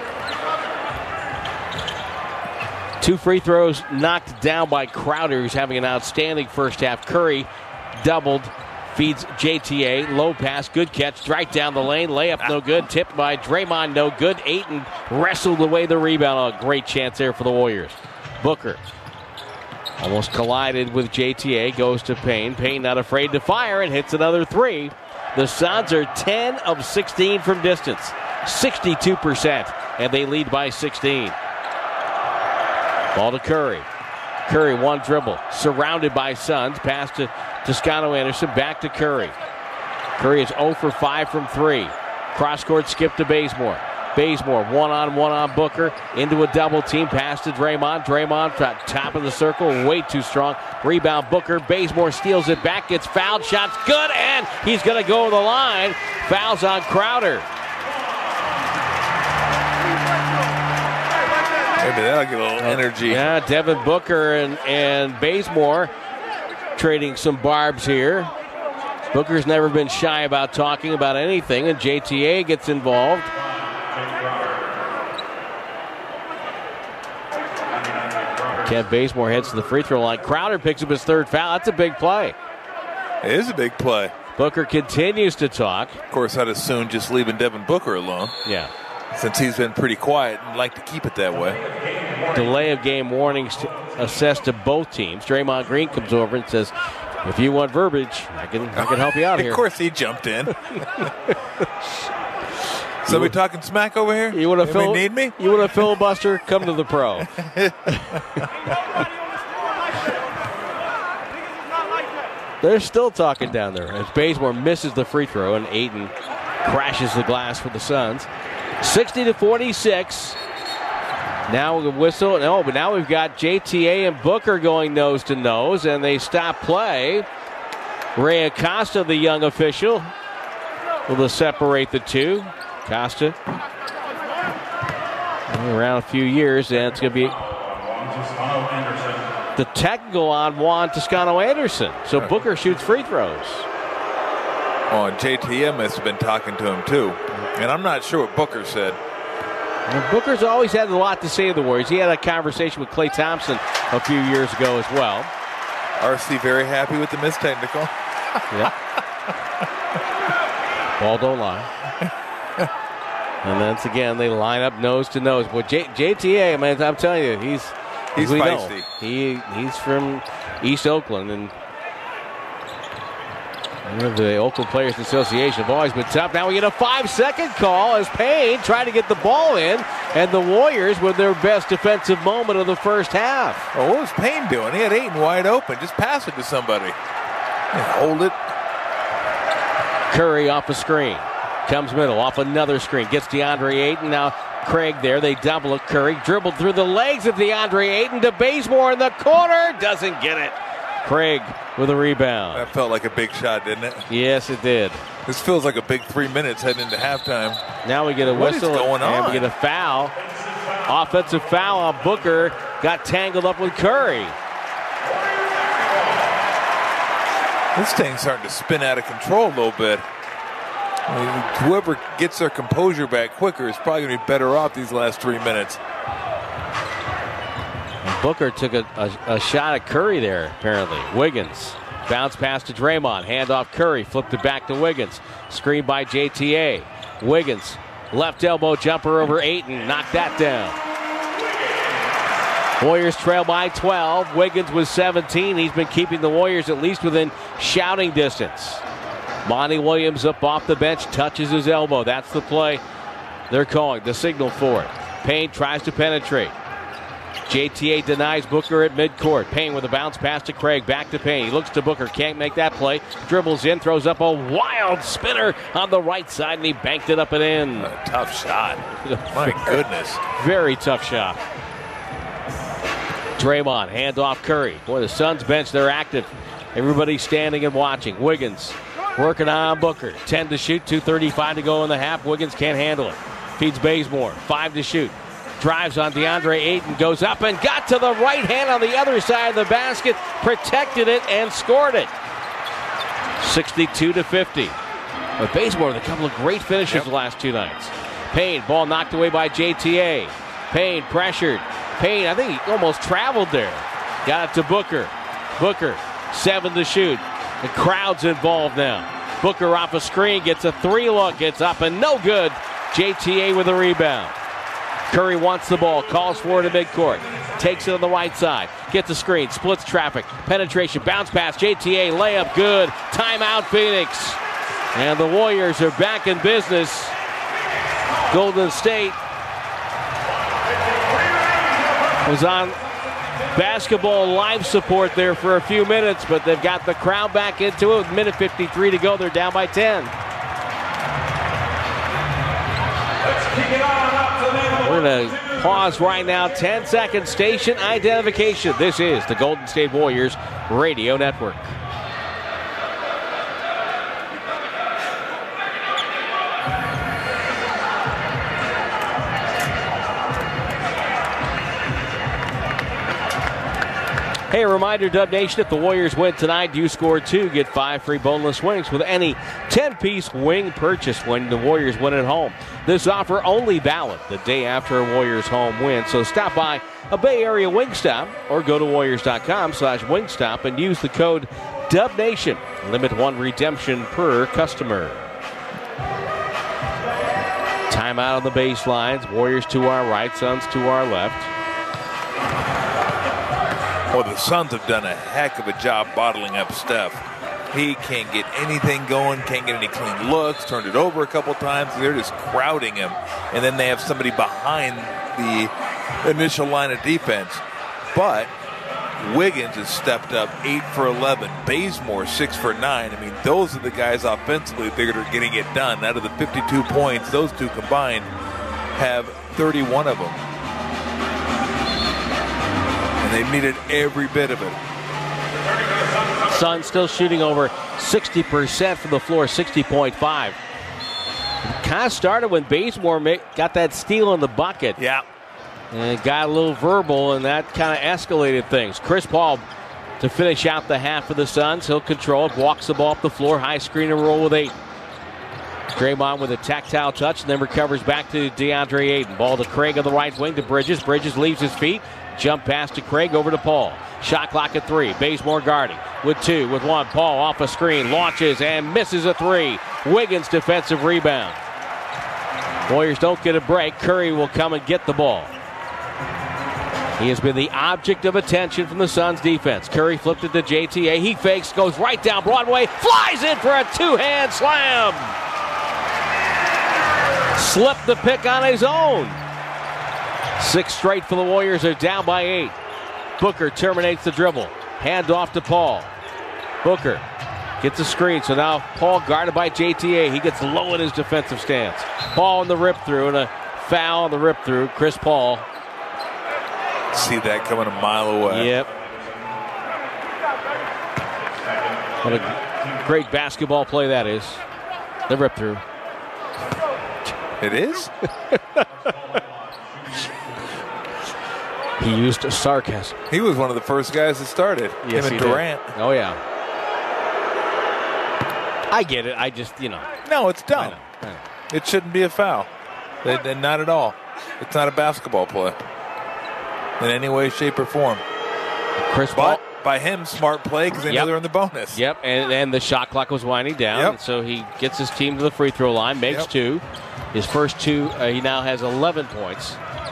2 free throws knocked down by Crowder, who's having an outstanding first half. Curry doubled, feeds JTA. Low pass, good catch, right down the lane. Layup no good, tipped by Draymond, no good. Ayton wrestled away the rebound. A great chance there for the Warriors. Booker almost collided with JTA, goes to Payne. Payne not afraid to fire and hits another 3. The Suns are 10 of 16 from distance, 62%, and they lead by 16. Ball to Curry. Curry, one dribble. Surrounded by Suns. Pass to Toscano Anderson. Back to Curry. Curry is 0 for 5 from 3. Cross-court skip to Bazemore. Bazemore, one-on-one on Booker. Into a double team. Pass to Draymond. Draymond, top of the circle. Way too strong. Rebound Booker. Bazemore steals it back. Gets fouled. Shot's good. And he's going to go to the line. Fouls on Crowder. Maybe that'll get a little energy. Yeah, Devin Booker and Bazemore trading some barbs here. Booker's never been shy about talking about anything, and JTA gets involved. Kev Bazemore heads to the free throw line. Crowder picks up his 3rd foul. That's a big play. It is a big play. Booker continues to talk. Of course, I'd as soon just leaving Devin Booker alone. Yeah. Since he's been pretty quiet and like to keep it that way. Delay of game warnings assessed to both teams. Draymond Green comes over and says, if you want verbiage, I can help you out here. Of course he jumped in. Somebody talking smack over here? You want to need me? You want a filibuster? Come to the Pro. They're still talking down there as Bazemore misses the free throw and Ayton crashes the glass for the Suns. 60-46. Now we whistle. No, but now we've got JTA and Booker going nose to nose, and they stop play. Ray Acosta, the young official, will separate the two. Acosta around a few years, and it's going to be the technical on Juan Toscano-Anderson. So Booker shoots free throws. Oh, and JTM has been talking to him, too. And I'm not sure what Booker said. Well, Booker's always had a lot to say to the Warriors. He had a conversation with Klay Thompson a few years ago as well. RC very happy with the missed technical. Yep. Ball don't lie. And once again, they line up nose to nose. Well, JTA, I mean, I'm telling you, he's feisty. He's from East Oakland, and one of the Oakland Players Association have always been tough. Now we get a 5-second call as Payne tried to get the ball in, and the Warriors with their best defensive moment of the first half. Oh, what was Payne doing? He had Ayton wide open. Just pass it to somebody. And hold it. Curry off a screen. Comes middle, off another screen. Gets DeAndre Ayton. Now Craig there. They double it. Curry dribbled through the legs of DeAndre Ayton to Bazemore in the corner. Doesn't get it. Craig with a rebound. That felt like a big shot, didn't it? Yes, it did. This feels like a big 3 minutes heading into halftime. Now we get a whistle. What is going on? And we get a foul. Offensive foul on Booker. Got tangled up with Curry. This thing's starting to spin out of control a little bit. I mean, whoever gets their composure back quicker is probably going to be better off these last 3 minutes. And Booker took a shot at Curry there, apparently. Wiggins. Bounce pass to Draymond. Hand off Curry. Flipped it back to Wiggins. Screen by JTA. Wiggins. Left elbow jumper over Ayton. Knocked that down. Warriors trail by 12. Wiggins was 17. He's been keeping the Warriors at least within shouting distance. Monty Williams up off the bench, touches his elbow. That's the play they're calling, the signal for it. Payne tries to penetrate. JTA denies Booker at midcourt. Payne with a bounce pass to Craig, back to Payne. He looks to Booker, can't make that play. Dribbles in, throws up a wild spinner on the right side, and he banked it up and in. A tough shot. My goodness. Very tough shot. Draymond, hand off Curry. Boy, the Suns bench, they're active. Everybody's standing and watching. Wiggins working on Booker. 10 to shoot, 2:35 to go in the half. Wiggins can't handle it. Feeds Bazemore. 5 to shoot. Drives on DeAndre Ayton. Goes up and got to the right hand on the other side of the basket. Protected it and scored it. 62 to 50. But Bazemore with a couple of great finishes the last two nights. Payne, ball knocked away by JTA. Payne pressured. Payne, I think he almost traveled there. Got it to Booker. Booker, 7 to shoot. The crowd's involved now. Booker off a screen, gets a 3-look, gets up and no good. JTA with a rebound. Curry wants the ball, calls for it at midcourt. Takes it on the right side, gets a screen, splits traffic, penetration, bounce pass, JTA, layup, good. Timeout, Phoenix. And the Warriors are back in business. Golden State was on basketball live support there for a few minutes, but they've got the crowd back into it with minute 53 to go. They're down by 10. We're going to pause right now. 10-second station identification. This is the Golden State Warriors Radio Network. Hey, a reminder, Dub Nation, if the Warriors win tonight, you score 2, get 5 free boneless wings with any 10-piece wing purchase when the Warriors win at home. This offer only valid the day after a Warriors home win, so stop by a Bay Area Wingstop or go to Warriors.com/Wingstop and use the code DubNation. Limit 1 redemption per customer. Timeout on the baselines. Warriors to our right, Suns to our left. Well, the Suns have done a heck of a job bottling up Steph. He can't get anything going, can't get any clean looks, turned it over a couple times. They're just crowding him. And then they have somebody behind the initial line of defense. But Wiggins has stepped up 8 for 11. Bazemore 6 for 9. I mean, those are the guys offensively that are getting it done. Out of the 52 points, those two combined have 31 of them. And they've needed every bit of it. Suns still shooting over 60% from the floor, 60.5. Kind of started when Bazemore got that steal in the bucket. Yeah. And got a little verbal, and that kind of escalated things. Chris Paul to finish out the half for the Suns. He'll control it, walks the ball up the floor, high screen and roll with Ayton. Draymond with a tactile touch and then recovers back to DeAndre Ayton. Ball to Craig on the right wing to Bridges. Bridges leaves his feet. Jump pass to Craig over to Paul. Shot clock at 3. Bazemore guarding with 2, with 1. Paul off a screen, launches and misses a 3. Wiggins defensive rebound. Warriors don't get a break. Curry will come and get the ball. He has been the object of attention from the Suns defense. Curry flipped it to JTA. He fakes, goes right down Broadway, flies in for a two-hand slam. Slipped the pick on his own. 6 straight for the Warriors. Are down by 8. Booker terminates the dribble. Hand off to Paul. Booker gets a screen. So now Paul guarded by JTA. He gets low in his defensive stance. Paul in the rip through and a foul on the rip through. Chris Paul. See that coming a mile away. Yep. What a great basketball play that is. The rip through. It is? He used sarcasm. He was one of the first guys that started. Yes, him and he Durant. Did. Oh, yeah. I get it. I just, No, it's dumb. I know. It shouldn't be a foul. Not at all. It's not a basketball play in any way, shape, or form. Chris Paul. But by him, smart play because they know they're in the bonus. Yep, and the shot clock was winding down. Yep. So he gets his team to the free throw line, makes 2. His first 2, he now has 11 points.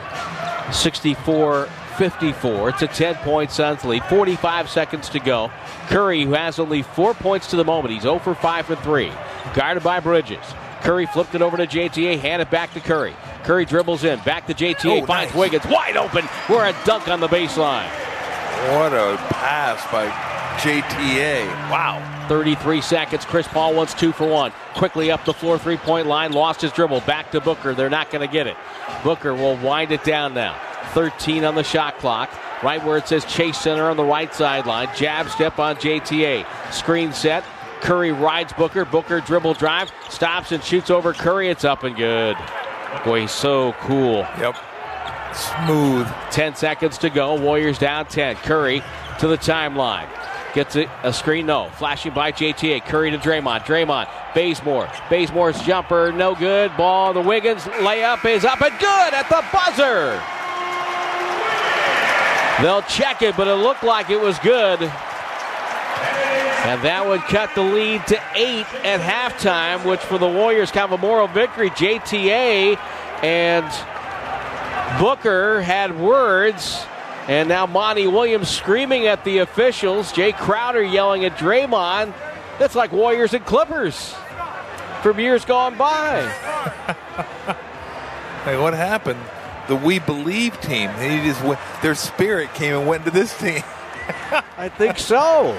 64-54. It's a 10-point Suns lead. 45 seconds to go. Curry, who has only 4 points to the moment. He's 0 for 5 for 3. Guarded by Bridges. Curry flipped it over to JTA, handed back to Curry. Curry dribbles in, back to JTA, finds Wiggins, wide open. We're a dunk on the baseline. What a pass by JTA. Wow. 33 seconds. Chris Paul wants 2 for 1. Quickly up the floor, 3-point line. Lost his dribble. Back to Booker. They're not going to get it. Booker will wind it down now. 13 on the shot clock. Right where it says Chase Center on the right sideline. Jab step on JTA. Screen set. Curry rides Booker. Booker dribble drive. Stops and shoots over Curry. It's up and good. Boy, he's so cool. Yep. Smooth. 10 seconds to go. Warriors down 10. Curry to the timeline. Gets it, a screen, no. Flashing by JTA. Curry to Draymond. Draymond, Bazemore. Bazemore's jumper, no good. Ball, the Wiggins layup is up and good at the buzzer. They'll check it, but it looked like it was good. And that would cut the lead to 8 at halftime, which for the Warriors kind of a moral victory. JTA and Booker had words. And now Monty Williams screaming at the officials. Jay Crowder yelling at Draymond. That's like Warriors and Clippers from years gone by. Hey, what happened? The We Believe team. Their spirit came and went to this team. I think so.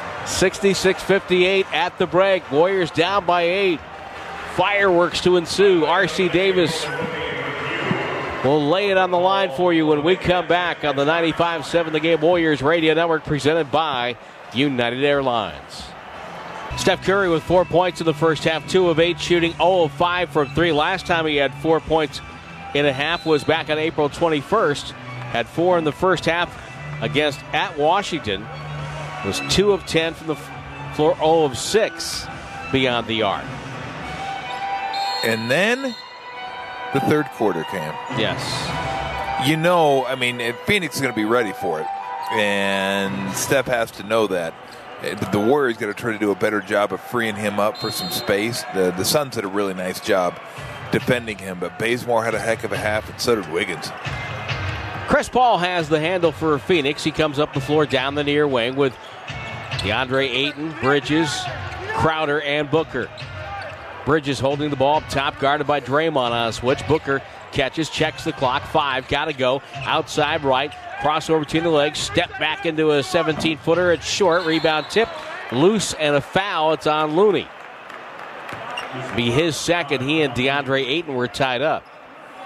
66-58 at the break. Warriors down by 8. Fireworks to ensue. R.C. Davis we'll lay it on the line for you when we come back on the 95.7 The Game Warriors Radio Network, presented by United Airlines. Steph Curry with 4 points in the first half, 2 of 8 shooting, 0 of 5 from 3. Last time he had 4 points in a half was back on April 21st. Had 4 in the first half against at Washington. Was 2 of 10 from the floor, 0 of 6 beyond the arc. And then the third quarter came. Yes. Phoenix is going to be ready for it. And Steph has to know that. The Warriors got to try to do a better job of freeing him up for some space. The Suns did a really nice job defending him, but Bazemore had a heck of a half, and so did Wiggins. Chris Paul has the handle for Phoenix. He comes up the floor down the near wing with DeAndre Ayton, Bridges, Crowder, and Booker. Bridges holding the ball up top, guarded by Draymond on a switch. Booker catches, checks the clock. 5, got to go. Outside right, crossover between the legs, step back into a 17-footer. It's short, rebound tip, loose, and a foul. It's on Looney. Be his second. He and DeAndre Ayton were tied up.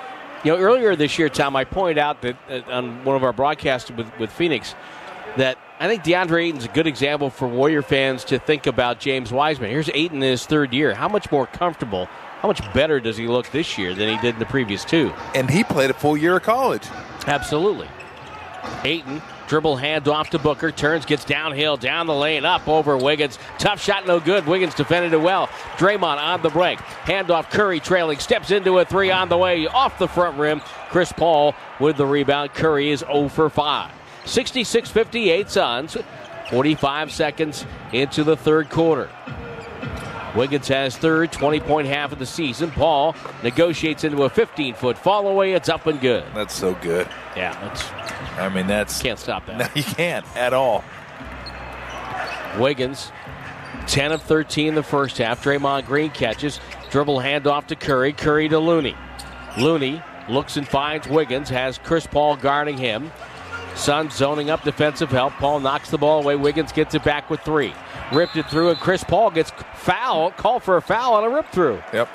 Earlier this year, Tom, I pointed out that on one of our broadcasts with Phoenix that I think DeAndre Ayton's a good example for Warrior fans to think about James Wiseman. Here's Ayton in his third year. How much more comfortable, how much better does he look this year than he did in the previous two? And he played a full year of college. Absolutely. Ayton, dribble handoff to Booker, turns, gets downhill, down the lane, up over Wiggins. Tough shot, no good. Wiggins defended it well. Draymond on the break. Handoff, Curry trailing, steps into a three on the way, off the front rim. Chris Paul with the rebound. Curry is 0 for 5. 66-58 Suns, 45 seconds into the third quarter. Wiggins has third, 20-point half of the season. Paul negotiates into a 15-foot fall away. It's up and good. That's so good. Yeah, that's... Can't stop that. No, you can't at all. Wiggins, 10 of 13 in the first half. Draymond Green catches. Dribble handoff to Curry. Curry to Looney. Looney looks and finds Wiggins. Has Chris Paul guarding him. Suns zoning up defensive help. Paul knocks the ball away. Wiggins gets it back with 3. Ripped it through, and Chris Paul gets called for a foul on a rip through. Yep.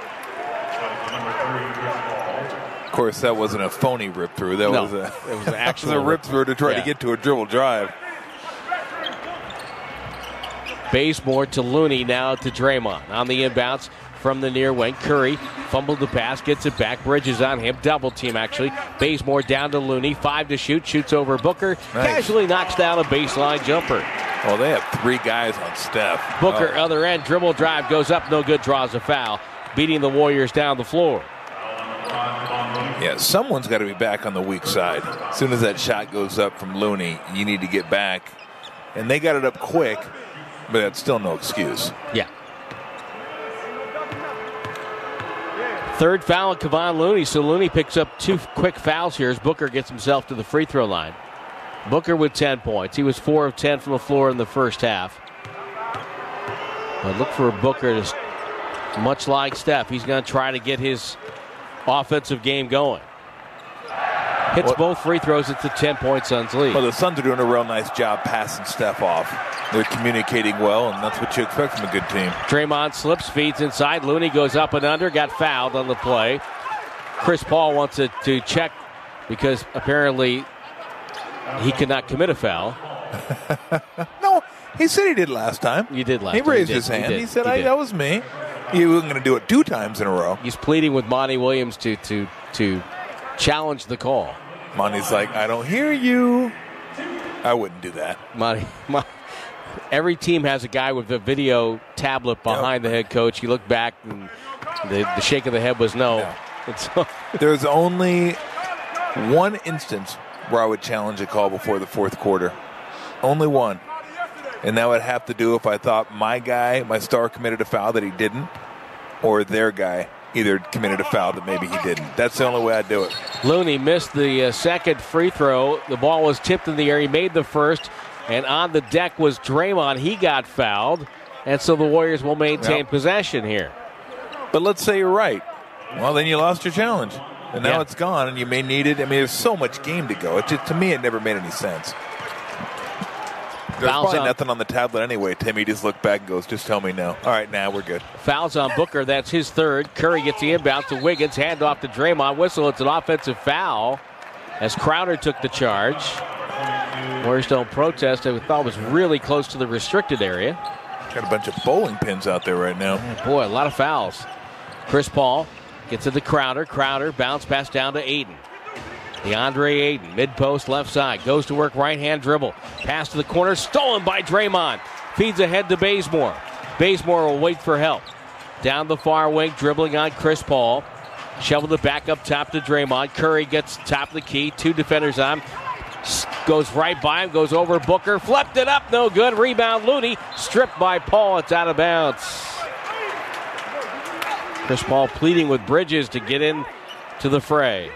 Of course, that wasn't a phony rip through. It was an actual rip through to try to get to a dribble drive. Bazemore to Looney, now to Draymond. On the inbounds from the near wing. Curry fumbled the pass, gets it back. Bridges on him. Double team, actually. Bazemore down to Looney. 5 to shoot. Shoots over Booker. Nice. Casually knocks down a baseline jumper. Well, they have 3 guys on Steph. Booker, other end. Dribble drive. Goes up. No good. Draws a foul. Beating the Warriors down the floor. Yeah, someone's got to be back on the weak side. As soon as that shot goes up from Looney, you need to get back. And they got it up quick, but that's still no excuse. Yeah. Third foul on Kevon Looney, so Looney picks up 2 quick fouls here as Booker gets himself to the free throw line. Booker with 10 points. He was 4 of 10 from the floor in the first half. But look for Booker to, much like Steph, he's going to try to get his offensive game going. Hits both free throws. It's a 10-point Suns lead. Well, the Suns are doing a real nice job passing Steph off. They're communicating well, and that's what you expect from a good team. Draymond slips, feeds inside. Looney goes up and under, got fouled on the play. Chris Paul wants to check because apparently he could not commit a foul. No, he said he did last time. You did last time. He raised his hand. He said, that was me. He wasn't going to do it 2 times in a row. He's pleading with Monty Williams to challenge the call. Monty's like, I don't hear you. I wouldn't do that. Monty, every team has a guy with a video tablet behind the head coach. You look back, and the shake of the head was no. There's only one instance where I would challenge a call before the fourth quarter. Only one. And that would have to do if I thought my guy, my star, committed a foul that he didn't, or their guy either committed a foul that maybe he didn't. That's the only way I'd do it. Looney missed the second free throw. The ball was tipped in the air. He made the first. And on the deck was Draymond. He got fouled. And so the Warriors will maintain possession here. But let's say you're right. Well, then you lost your challenge. And now it's gone, and you may need it. I mean, there's so much game to go. It just, to me, it never made any sense. There's probably nothing on the tablet anyway. Timmy just looked back and goes, just tell me no. All right, now we're good. Fouls on Booker. That's his third. Curry gets the inbound to Wiggins. Hand off to Draymond. Whistle. It's an offensive foul as Crowder took the charge. Warriors don't protest. I thought it was really close to the restricted area. Got a bunch of bowling pins out there right now. Boy, a lot of fouls. Chris Paul gets it to Crowder. Crowder bounce pass down to Ayton. DeAndre Ayton, mid-post, left side. Goes to work, right-hand dribble. Pass to the corner, stolen by Draymond. Feeds ahead to Bazemore. Bazemore will wait for help. Down the far wing, dribbling on Chris Paul. Shoveled it back up top to Draymond. Curry gets top of the key. 2 defenders on. Goes right by him, goes over Booker. Flipped it up, no good. Rebound, Looney. Stripped by Paul. It's out of bounds. Chris Paul pleading with Bridges to get in to the fray.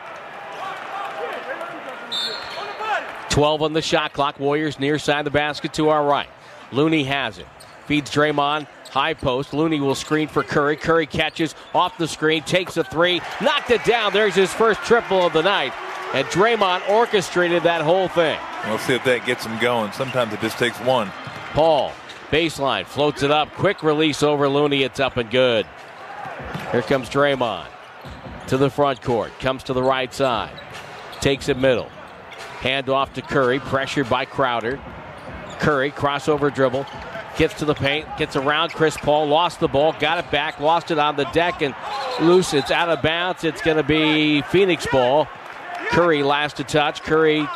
12 on the shot clock. Warriors near side the basket to our right. Looney has it. Feeds Draymond. High post. Looney will screen for Curry. Curry catches off the screen. Takes a 3. Knocked it down. There's his first triple of the night. And Draymond orchestrated that whole thing. We'll see if that gets him going. Sometimes it just takes one. Paul, baseline, floats it up. Quick release over Looney. It's up and good. Here comes Draymond to the front court. Comes to the right side. Takes it middle. Hand off to Curry, pressured by Crowder. Curry, crossover dribble, gets to the paint, gets around Chris Paul, lost the ball, got it back, lost it on the deck, and loose. It's out of bounds. It's going to be Phoenix ball. Curry last to touch. Curry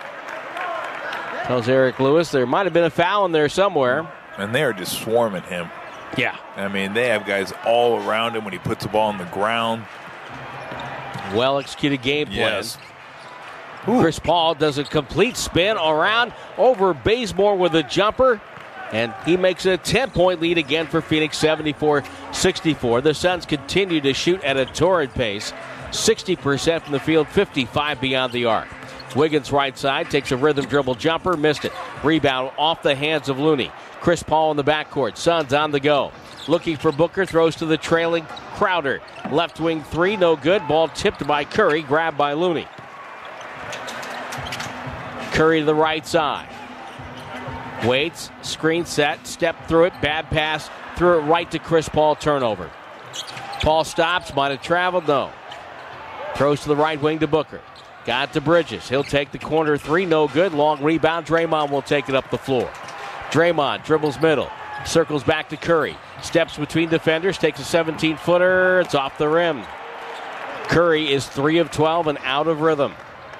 tells Eric Lewis there might have been a foul in there somewhere. And they're just swarming him. Yeah. I mean, they have guys all around him when he puts the ball on the ground. Well-executed game plan. Yes. Chris Paul does a complete spin around over Bazemore with a jumper, and he makes a 10-point lead again for Phoenix, 74-64. The Suns continue to shoot at a torrid pace, 60% from the field, 55 beyond the arc. Wiggins right side takes a rhythm dribble jumper, missed it. Rebound off the hands of Looney. Chris Paul in the backcourt. Suns on the go. Looking for Booker, throws to the trailing Crowder. Left wing three, no good. Ball tipped by Curry, grabbed by Looney. Curry to the right side. Waits, screen set, step through it, bad pass, threw it right to Chris Paul, turnover. Paul stops, might have traveled, no. Throws to the right wing to Booker. Got to Bridges. He'll take the corner three, no good. Long rebound, Draymond will take it up the floor. Draymond dribbles middle, circles back to Curry. Steps between defenders, takes a 17-footer, it's off the rim. Curry is 3 of 12 and out of rhythm.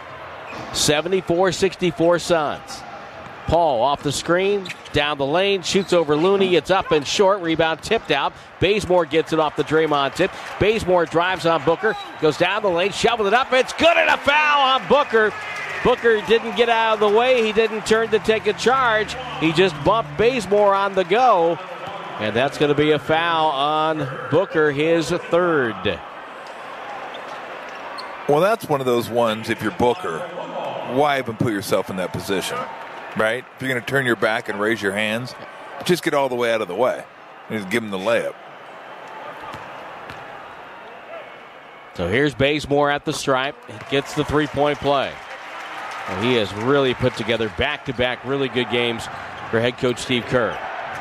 74-64 Suns. Paul off the screen, down the lane, shoots over Looney. It's up and short. Rebound tipped out. Bazemore gets it off the Draymond tip. Bazemore drives on Booker, goes down the lane, shoveled it up. It's good, and a foul on Booker. Booker didn't get out of the way. He didn't turn to take a charge. He just bumped Bazemore on the go. And that's going to be a foul on Booker, his third. Well, that's one of those ones, if you're Booker, why even put yourself in that position, right? If you're going to turn your back and raise your hands, just get all the way out of the way and just give him the layup. So here's Bazemore at the stripe. He gets the three-point play. And he has really put together back-to-back really good games for head coach Steve Kerr.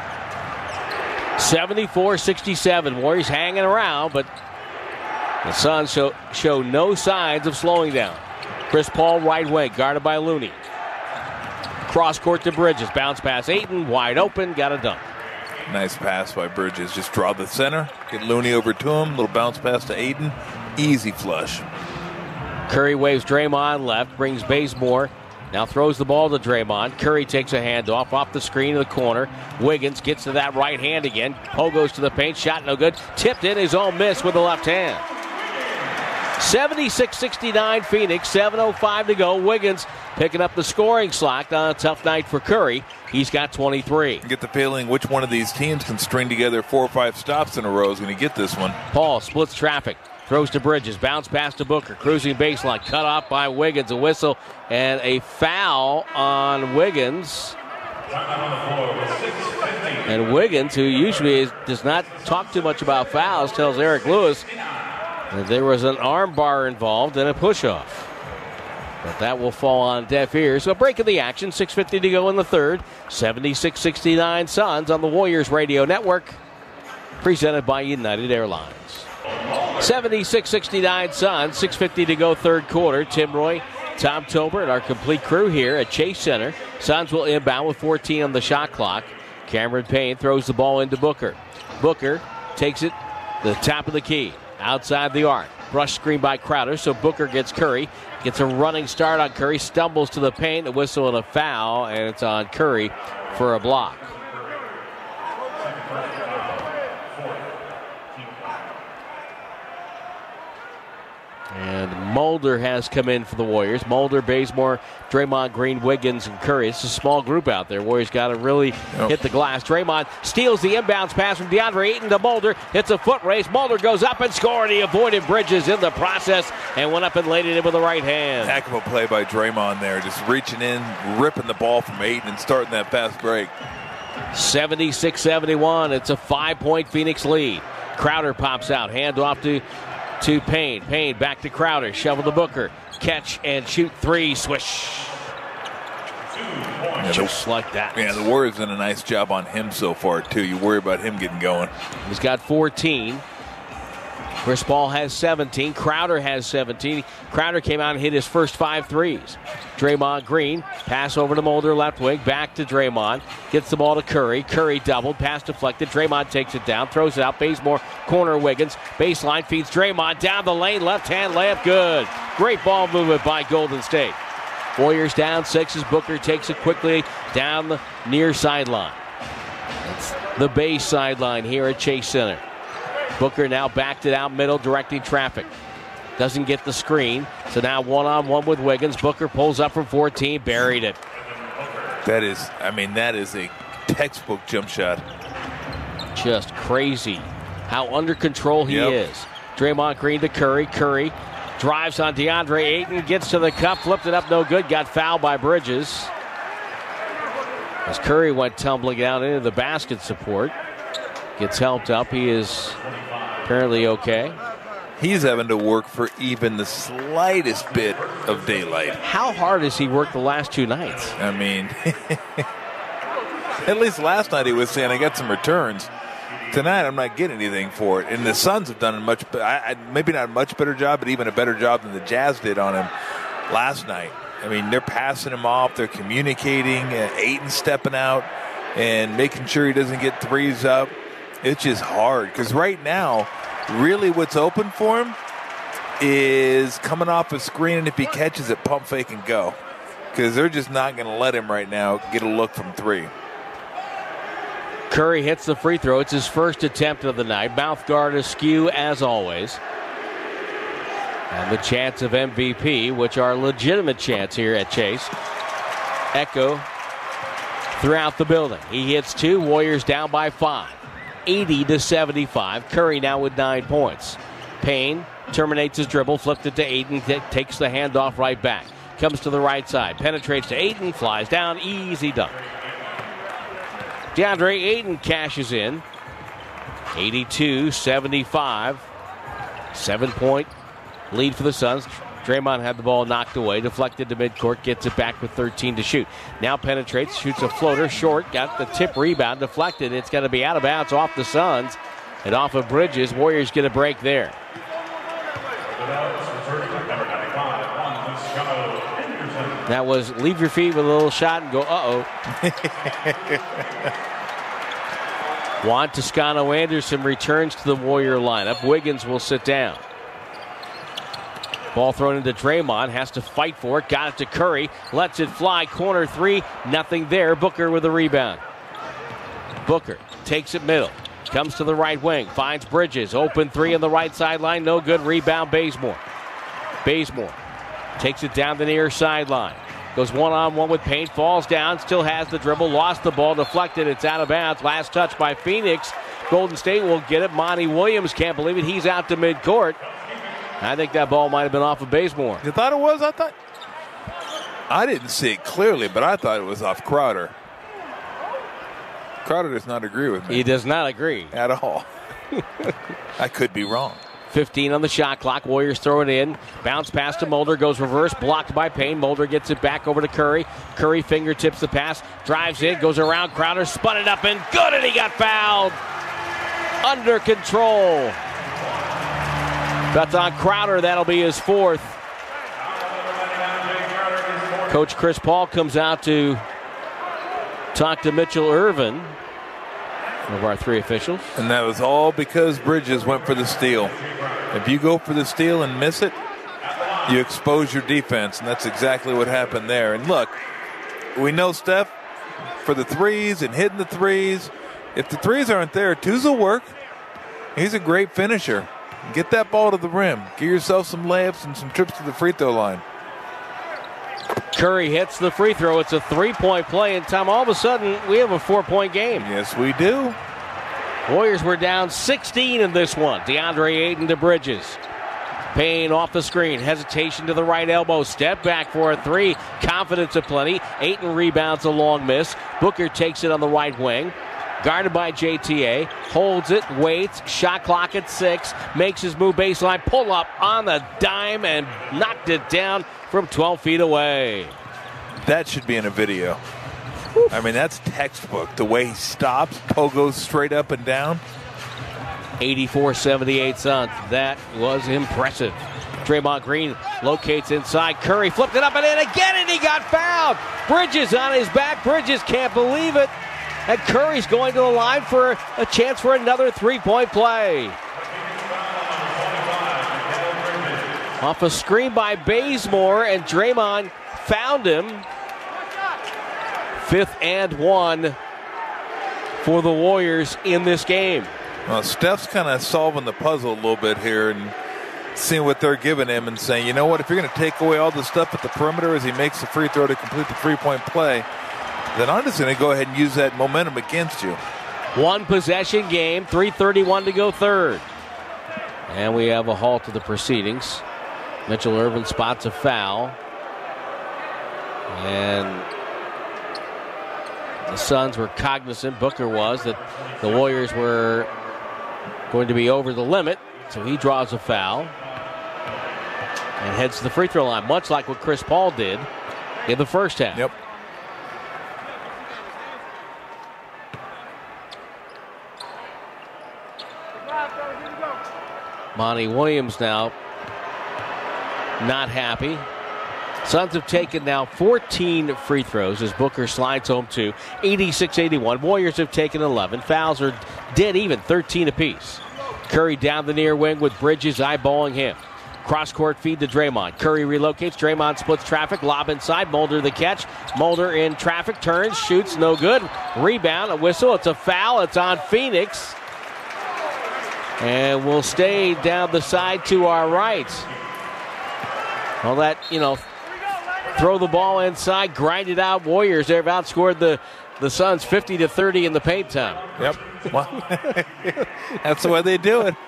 74-67. Warriors hanging around, but the Suns show no signs of slowing down. Chris Paul right wing, guarded by Looney. Cross court to Bridges. Bounce pass Ayton, wide open, got a dunk. Nice pass by Bridges. Just draw the center, get Looney over to him. Little bounce pass to Ayton. Easy flush. Curry waves Draymond left, brings Bazemore. Now throws the ball to Draymond. Curry takes a handoff off the screen in the corner. Wiggins gets to that right hand again. Poe goes to the paint. Shot no good. Tipped in his own miss with the left hand. 76-69 Phoenix. 7:05 to go. Wiggins picking up the scoring slack on a tough night for Curry. He's got 23. You get the feeling which one of these teams can string together 4 or 5 stops in a row is going to get this one. Paul splits traffic. Throws to Bridges, bounce pass to Booker, cruising baseline, cut off by Wiggins, a whistle, and a foul on Wiggins. And Wiggins, who usually does not talk too much about fouls, tells Eric Lewis that there was an arm bar involved and a push-off. But that will fall on deaf ears. So a break of the action, 6:50 to go in the third. 76-69 Suns on the Warriors Radio Network, presented by United Airlines. 76-69 Suns, 6:50 to go third quarter. Tim Roy, Tom Tober, and our complete crew here at Chase Center. Suns will inbound with 14 on the shot clock. Cameron Payne throws the ball into Booker. Booker takes it the top of the key, outside the arc. Brush screen by Crowder, so Booker gets Curry. Gets a running start on Curry, stumbles to the paint, a whistle and a foul, and it's on Curry for a block. And Mulder has come in for the Warriors. Mulder, Bazemore, Draymond Green, Wiggins, and Curry. It's a small group out there. Warriors got to really hit the glass. Draymond steals the inbounds pass from DeAndre Ayton to Mulder. Hits a foot race. Mulder goes up and scored. He avoided Bridges in the process and went up and laid it in with the right hand. Heck of a play by Draymond there. Just reaching in, ripping the ball from Ayton and starting that fast break. 76-71. It's a 5-point Phoenix lead. Crowder pops out. Hand off to Payne. Payne back to Crowder. Shovel to Booker. Catch and shoot three. Swish. Yeah, just like that. Yeah, the Warriors done a nice job on him so far, too. You worry about him getting going. He's got 14. Chris Paul has 17. Crowder has 17. Crowder came out and hit his first 5 threes. Draymond Green, pass over to Mulder, left wing, back to Draymond. Gets the ball to Curry. Curry doubled, pass deflected. Draymond takes it down, throws it out. Bazemore, corner Wiggins. Baseline feeds Draymond down the lane. Left-hand layup, good. Great ball movement by Golden State. Warriors down 6 as Booker takes it quickly down the near sideline. It's the base sideline here at Chase Center. Booker now backed it out middle, directing traffic. Doesn't get the screen, so now one-on-one with Wiggins. Booker pulls up from 14, buried it. That is a textbook jump shot. Just crazy how under control he is. Draymond Green to Curry. Curry drives on DeAndre Ayton, gets to the cup, flipped it up, no good, got fouled by Bridges. As Curry went tumbling down into the basket support. Gets helped up. He is apparently okay. He's having to work for even the slightest bit of daylight. How hard has he worked the last 2 nights? I mean, at least last night he was saying, I got some returns. Tonight I'm not getting anything for it. And the Suns have done maybe not a much better job, but even a better job than the Jazz did on him last night. I mean, they're passing him off. They're communicating. Ayton stepping out and making sure he doesn't get threes up. It's just hard because right now, really what's open for him is coming off a screen, and if he catches it, pump fake and go. Because they're just not going to let him right now get a look from 3. Curry hits the free throw. It's his first attempt of the night. Mouth guard askew as always. And the chants of MVP, which are legitimate chants here at Chase, echo throughout the building. He hits 2. Warriors down by 5. 80-75. Curry now with 9 points. Payne terminates his dribble, flipped it to Ayton, takes the handoff right back. Comes to the right side, penetrates to Ayton, flies down, easy dunk. DeAndre Ayton cashes in. 82-75. 7-point lead for the Suns. Draymond had the ball knocked away, deflected to midcourt, gets it back with 13 to shoot. Now penetrates, shoots a floater, short, got the tip rebound, deflected. It's going to be out of bounds off the Suns and off of Bridges. Warriors get a break there. That was leave your feet with a little shot and go, uh-oh. Juan Toscano-Anderson returns to the Warrior lineup. Wiggins will sit down. Ball thrown into Draymond, has to fight for it, got it to Curry, lets it fly, corner 3, nothing there. Booker with a rebound. Booker takes it middle, comes to the right wing, finds Bridges, open 3 on the right sideline, no good, rebound Bazemore. Bazemore takes it down the near sideline, goes one-on-one with Payne, falls down, still has the dribble, lost the ball, deflected, it's out of bounds, last touch by Phoenix. Golden State will get it, Monty Williams can't believe it, he's out to midcourt. I think that ball might have been off of Bazemore. You thought it was? I didn't see it clearly, but I thought it was off Crowder. Crowder does not agree with me. He does not agree. At all. I could be wrong. 15 on the shot clock. Warriors throw it in. Bounce pass to Mulder. Goes reverse. Blocked by Payne. Mulder gets it back over to Curry. Curry fingertips the pass. Drives in. Goes around. Crowder spun it up and good. And he got fouled. Under control. That's on Crowder. That'll be his 4th. Coach Chris Paul comes out to talk to Mitchell Irvin, one of our 3 officials. And that was all because Bridges went for the steal. If you go for the steal and miss it, you expose your defense, and that's exactly what happened there. And look, we know Steph for the threes and hitting the threes. If the threes aren't there, 2s will work. He's a great finisher. Get that ball to the rim. Give yourself some layups and some trips to the free throw line. Curry hits the free throw. It's a 3-point play, and Tom, all of a sudden, we have a 4-point game. Yes, we do. Warriors were down 16 in this one. DeAndre Ayton to Bridges. Payne off the screen. Hesitation to the right elbow. Step back for a 3. Confidence aplenty. Ayton rebounds a long miss. Booker takes it on the right wing. Guarded by JTA. Holds it. Waits. Shot clock at 6. Makes his move baseline. Pull up on the dime and knocked it down from 12 feet away. That should be in a video. I mean, that's textbook. The way he stops, pogos straight up and down. 84-78 Suns. That was impressive. Draymond Green locates inside. Curry flipped it up and in again, and he got fouled. Bridges on his back. Bridges can't believe it. And Curry's going to the line for a chance for another three-point play. Off a screen by Bazemore, and Draymond found him. 5th and 1 for the Warriors in this game. Well, Steph's kind of solving the puzzle a little bit here and seeing what they're giving him and saying, you know what, if you're going to take away all the stuff at the perimeter as he makes the free throw to complete the three-point play, then I'm just going to go ahead and use that momentum against you. One possession game, 3:31 to go third. And we have a halt to the proceedings. Mitchell Irvin spots a foul. And the Suns were cognizant, Booker was, that the Warriors were going to be over the limit. So he draws a foul and heads to the free throw line, much like what Chris Paul did in the first half. Yep. Monty Williams now not happy. Suns have taken now 14 free throws as Booker slides home to 86-81. Warriors have taken 11. Fouls are dead even, 13 apiece. Curry down the near wing with Bridges eyeballing him. Cross-court feed to Draymond. Curry relocates. Draymond splits traffic. Lob inside. Mulder the catch. Mulder in traffic. Turns. Shoots. No good. Rebound. A whistle. It's a foul. It's on Phoenix. And we'll stay down the side to our right. Well, that, throw the ball inside, grind it out. Warriors, they've outscored the Suns 50-30 in the paint time. Yep. Well, that's the way they do it.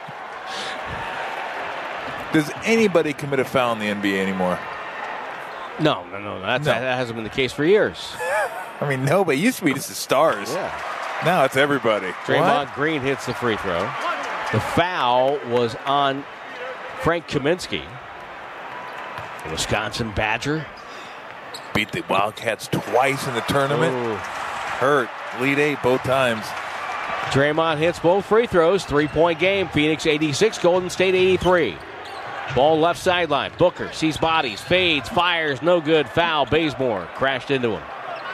Does anybody commit a foul in the NBA anymore? No. That hasn't been the case for years. I mean, no, but it used to be just the stars. Yeah. Now it's everybody. Draymond Green hits the free throw. The foul was on Frank Kaminsky. The Wisconsin Badger. Beat the Wildcats twice in the tournament. Ooh. Hurt. Lead 8 both times. Draymond hits both free throws. 3-point game. Phoenix 86, Golden State 83. Ball left sideline. Booker sees bodies, fades, fires, no good. Foul. Bazemore crashed into him.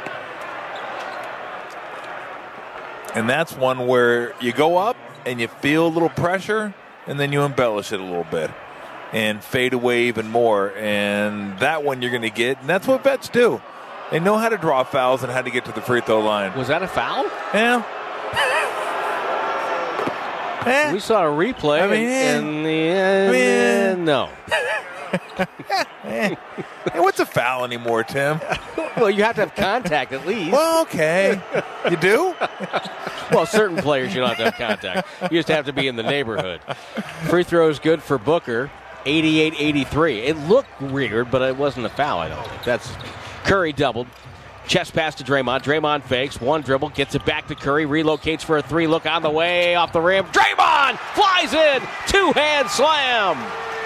And that's one where you go up and you feel a little pressure, and then you embellish it a little bit and fade away even more. And that one you're going to get, and that's what vets do. They know how to draw fouls and how to get to the free throw line. Was that a foul? Yeah. We saw a replay. In the end, no. Hey, what's a foul anymore, Tim? Well, you have to have contact at least. Well, okay. You do? Well, certain players you don't have to have contact. You just have to be in the neighborhood. Free throw is good for Booker, 88-83. It looked weird, but it wasn't a foul, I don't think. That's Curry doubled. Chest pass to Draymond. Draymond fakes. One dribble. Gets it back to Curry. Relocates for a three. Look on the way. Off the rim. Draymond flies in. Two-hand slam.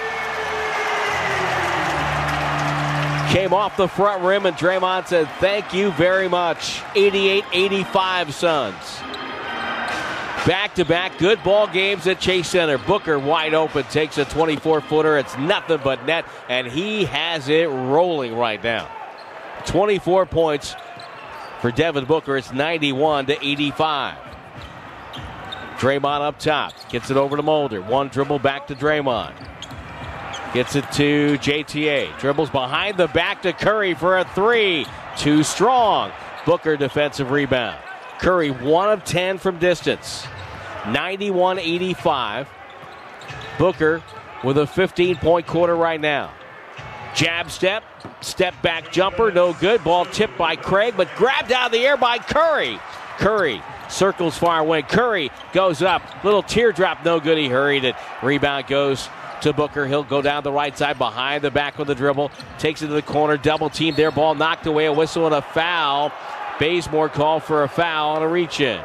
Came off the front rim, and Draymond said, thank you very much. 88-85 Suns. Back-to-back good ball games at Chase Center. Booker wide open. Takes a 24-footer. It's nothing but net, and he has it rolling right now. 24 points for Devin Booker. It's 91-85. Draymond up top. Gets it over to Mulder. One dribble back to Draymond. Gets it to JTA. Dribbles behind the back to Curry for a three. Too strong. Booker defensive rebound. Curry 1 of 10 from distance. 91-85. Booker with a 15-point quarter right now. Jab step back jumper, no good. Ball tipped by Craig, but grabbed out of the air by Curry. Curry circles far wing. Curry goes up. Little teardrop, no good. He hurried it. Rebound goes to Booker. He'll go down the right side behind the back with the dribble. Takes it to the corner. Double team there. Ball knocked away. A whistle and a foul. Bazemore called for a foul on a reach-in.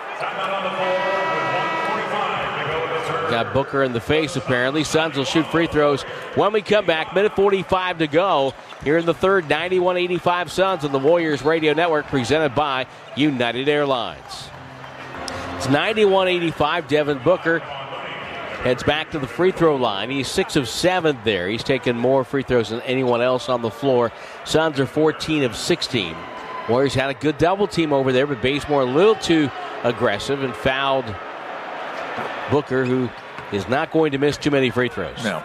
Got Booker in the face, apparently. Suns will shoot free throws when we come back. Minute 45 to go here in the third. 91-85 Suns on the Warriors Radio Network, presented by United Airlines. It's 91-85. Devin Booker heads back to the free throw line. He's 6 of 7 there. He's taken more free throws than anyone else on the floor. Suns are 14 of 16. Warriors had a good double team over there, but Bazemore a little too aggressive and fouled Booker, who is not going to miss too many free throws. No.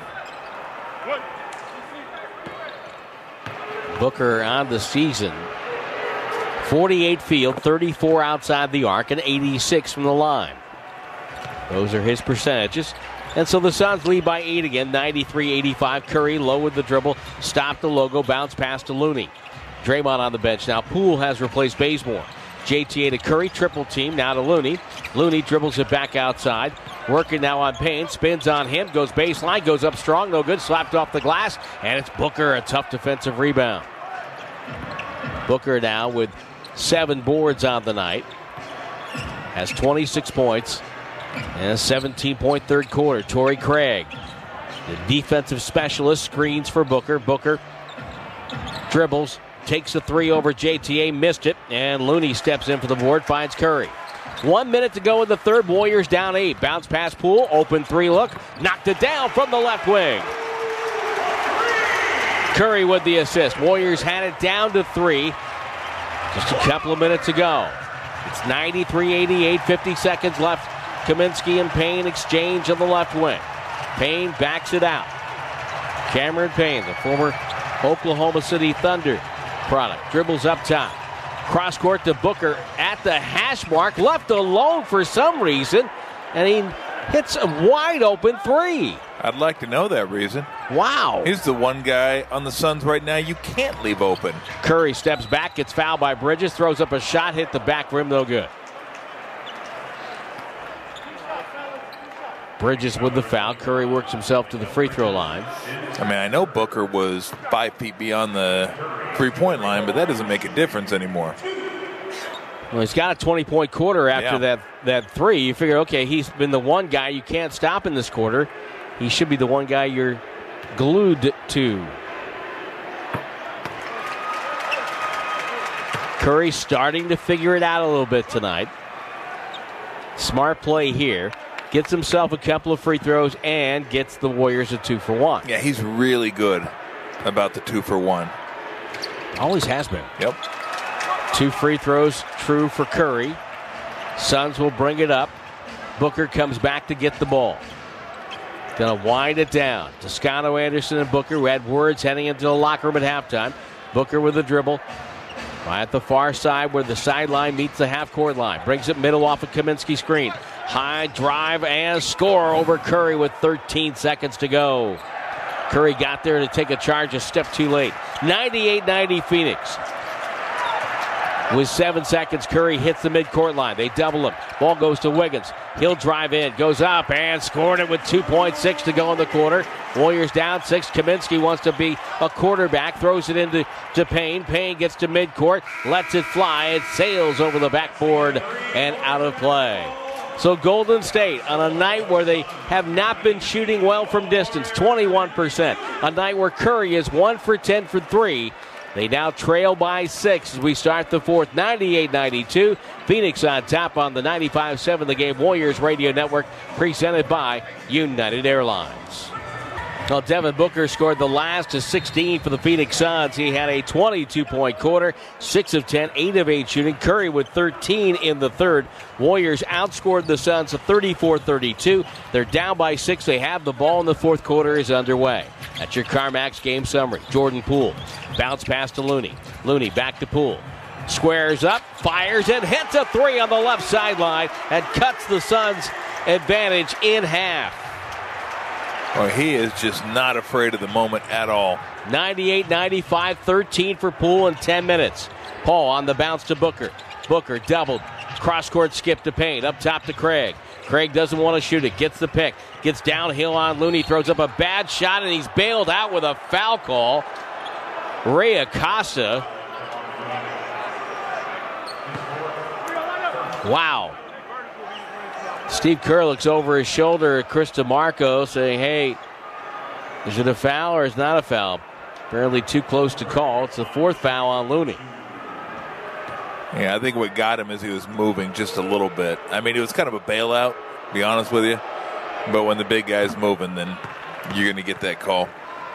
Booker on the season, 48 field, 34 outside the arc, and 86 from the line. Those are his percentages. And so the Suns lead by 8 again, 93-85. Curry low with the dribble, stopped the logo, bounce pass to Looney. Draymond on the bench now. Poole has replaced Bazemore. JTA to Curry, triple team, now to Looney. Looney dribbles it back outside. Working now on Payne, spins on him, goes baseline, goes up strong, no good, slapped off the glass, and it's Booker, a tough defensive rebound. Booker now with 7 boards on the night, has 26 points, and a 17-point third quarter. Torrey Craig, the defensive specialist, screens for Booker. Booker dribbles, takes a 3 over JTA, missed it, and Looney steps in for the board, finds Curry. 1 minute to go in the third. Warriors down 8. Bounce pass Poole. Open 3 look. Knocked it down from the left wing. Curry with the assist. Warriors had it down to 3. Just a couple of minutes to go. It's 93-88. 50 seconds left. Kaminsky and Payne exchange on the left wing. Payne backs it out. Cameron Payne, the former Oklahoma City Thunder product, dribbles up top. Cross court to Booker at the hash mark, left alone for some reason, and he hits a wide open 3. I'd like to know that reason. Wow. He's the one guy on the Suns right now you can't leave open. Curry steps back, gets fouled by Bridges, throws up a shot, hit the back rim, no good. Bridges with the foul. Curry works himself to the free throw line. I mean, I know Booker was 5 feet beyond the three-point line, but that doesn't make a difference anymore. Well, he's got a 20-point quarter after that 3. You figure, okay, he's been the one guy you can't stop in this quarter. He should be the one guy you're glued to. Curry starting to figure it out a little bit tonight. Smart play here. Gets himself a couple of free throws and gets the Warriors a 2 for 1. Yeah, he's really good about the 2 for 1. Always has been. Yep. 2 free throws true for Curry. Suns will bring it up. Booker comes back to get the ball. Gonna wind it down. Toscano, Anderson, and Booker, who had words heading into the locker room at halftime. Booker with a dribble. Right at the far side where the sideline meets the half-court line. Brings it middle off a Kaminsky screen. High drive and score over Curry with 13 seconds to go. Curry got there to take a charge a step too late. 98-90 Phoenix. With 7 seconds, Curry hits the midcourt line. They double him. Ball goes to Wiggins. He'll drive in, goes up, and scored it with 2.6 to go in the quarter. Warriors down 6. Kaminsky wants to be a quarterback, throws it into Payne. Payne gets to midcourt, lets it fly. It sails over the backboard and out of play. So Golden State, on a night where they have not been shooting well from distance, 21%. A night where Curry is 1 for 10 for 3. They now trail by 6 as we start the fourth, 98-92. Phoenix on top on the 95.7 The Game Warriors Radio Network, presented by United Airlines. Well, Devin Booker scored the last of 16 for the Phoenix Suns. He had a 22-point quarter, 6 of 10, 8 of 8 shooting. Curry with 13 in the third. Warriors outscored the Suns 34-32. They're down by 6. They have the ball in the fourth quarter is underway. That's your CarMax game summary. Jordan Poole. Bounce pass to Looney. Looney back to Poole. Squares up, fires, and hits a 3 on the left sideline and cuts the Suns' advantage in half. Well, he is just not afraid of the moment at all. 98-95, 13 for Poole in 10 minutes. Paul on the bounce to Booker. Booker doubled. Cross-court skip to Payne. Up top to Craig. Craig doesn't want to shoot it. Gets the pick. Gets downhill on Looney. Throws up a bad shot, and he's bailed out with a foul call. Ray Acosta. Wow. Steve Kerr looks over his shoulder at Chris DeMarco saying, hey, is it a foul or is it not a foul? Apparently too close to call. It's the fourth foul on Looney. Yeah, I think what got him is he was moving just a little bit. I mean, it was kind of a bailout, to be honest with you. But when the big guy's moving, then you're going to get that call.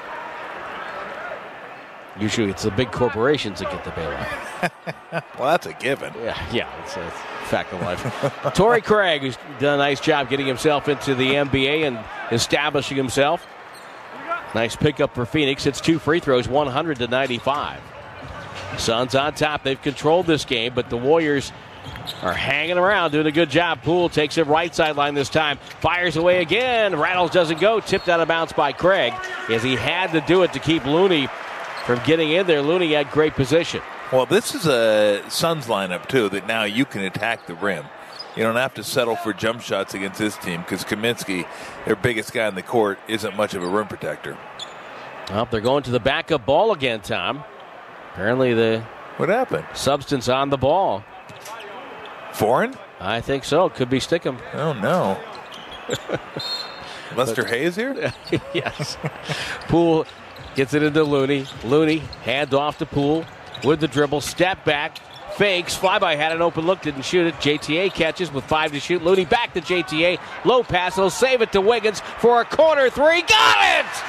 Usually it's the big corporations that get the bailout. Well, that's a given. Yeah, it's a fact of life. Torrey Craig, who's done a nice job getting himself into the NBA and establishing himself. Nice pickup for Phoenix. It's 2 free throws, 100-95. Suns on top. They've controlled this game, but the Warriors are hanging around, doing a good job. Poole takes it right sideline this time. Fires away again. Rattles doesn't go. Tipped out of bounds by Craig as he had to do it to keep Looney from getting in there. Looney had great position. Well, this is a Suns lineup, too, that now you can attack the rim. You don't have to settle for jump shots against this team because Kaminsky, their biggest guy on the court, isn't much of a rim protector. Well, they're going to the backup ball again, Tom. Apparently what happened? Substance on the ball. Foreign? I think so. Could be Stickum. Oh, no. Lester Hayes here? Yes. Poole gets it into Looney. Looney, hand off to Poole with the dribble. Step back. Fakes. Flyby had an open look. Didn't shoot it. JTA catches with 5 to shoot. Looney back to JTA. Low pass. He'll save it to Wiggins for a corner 3. Got it!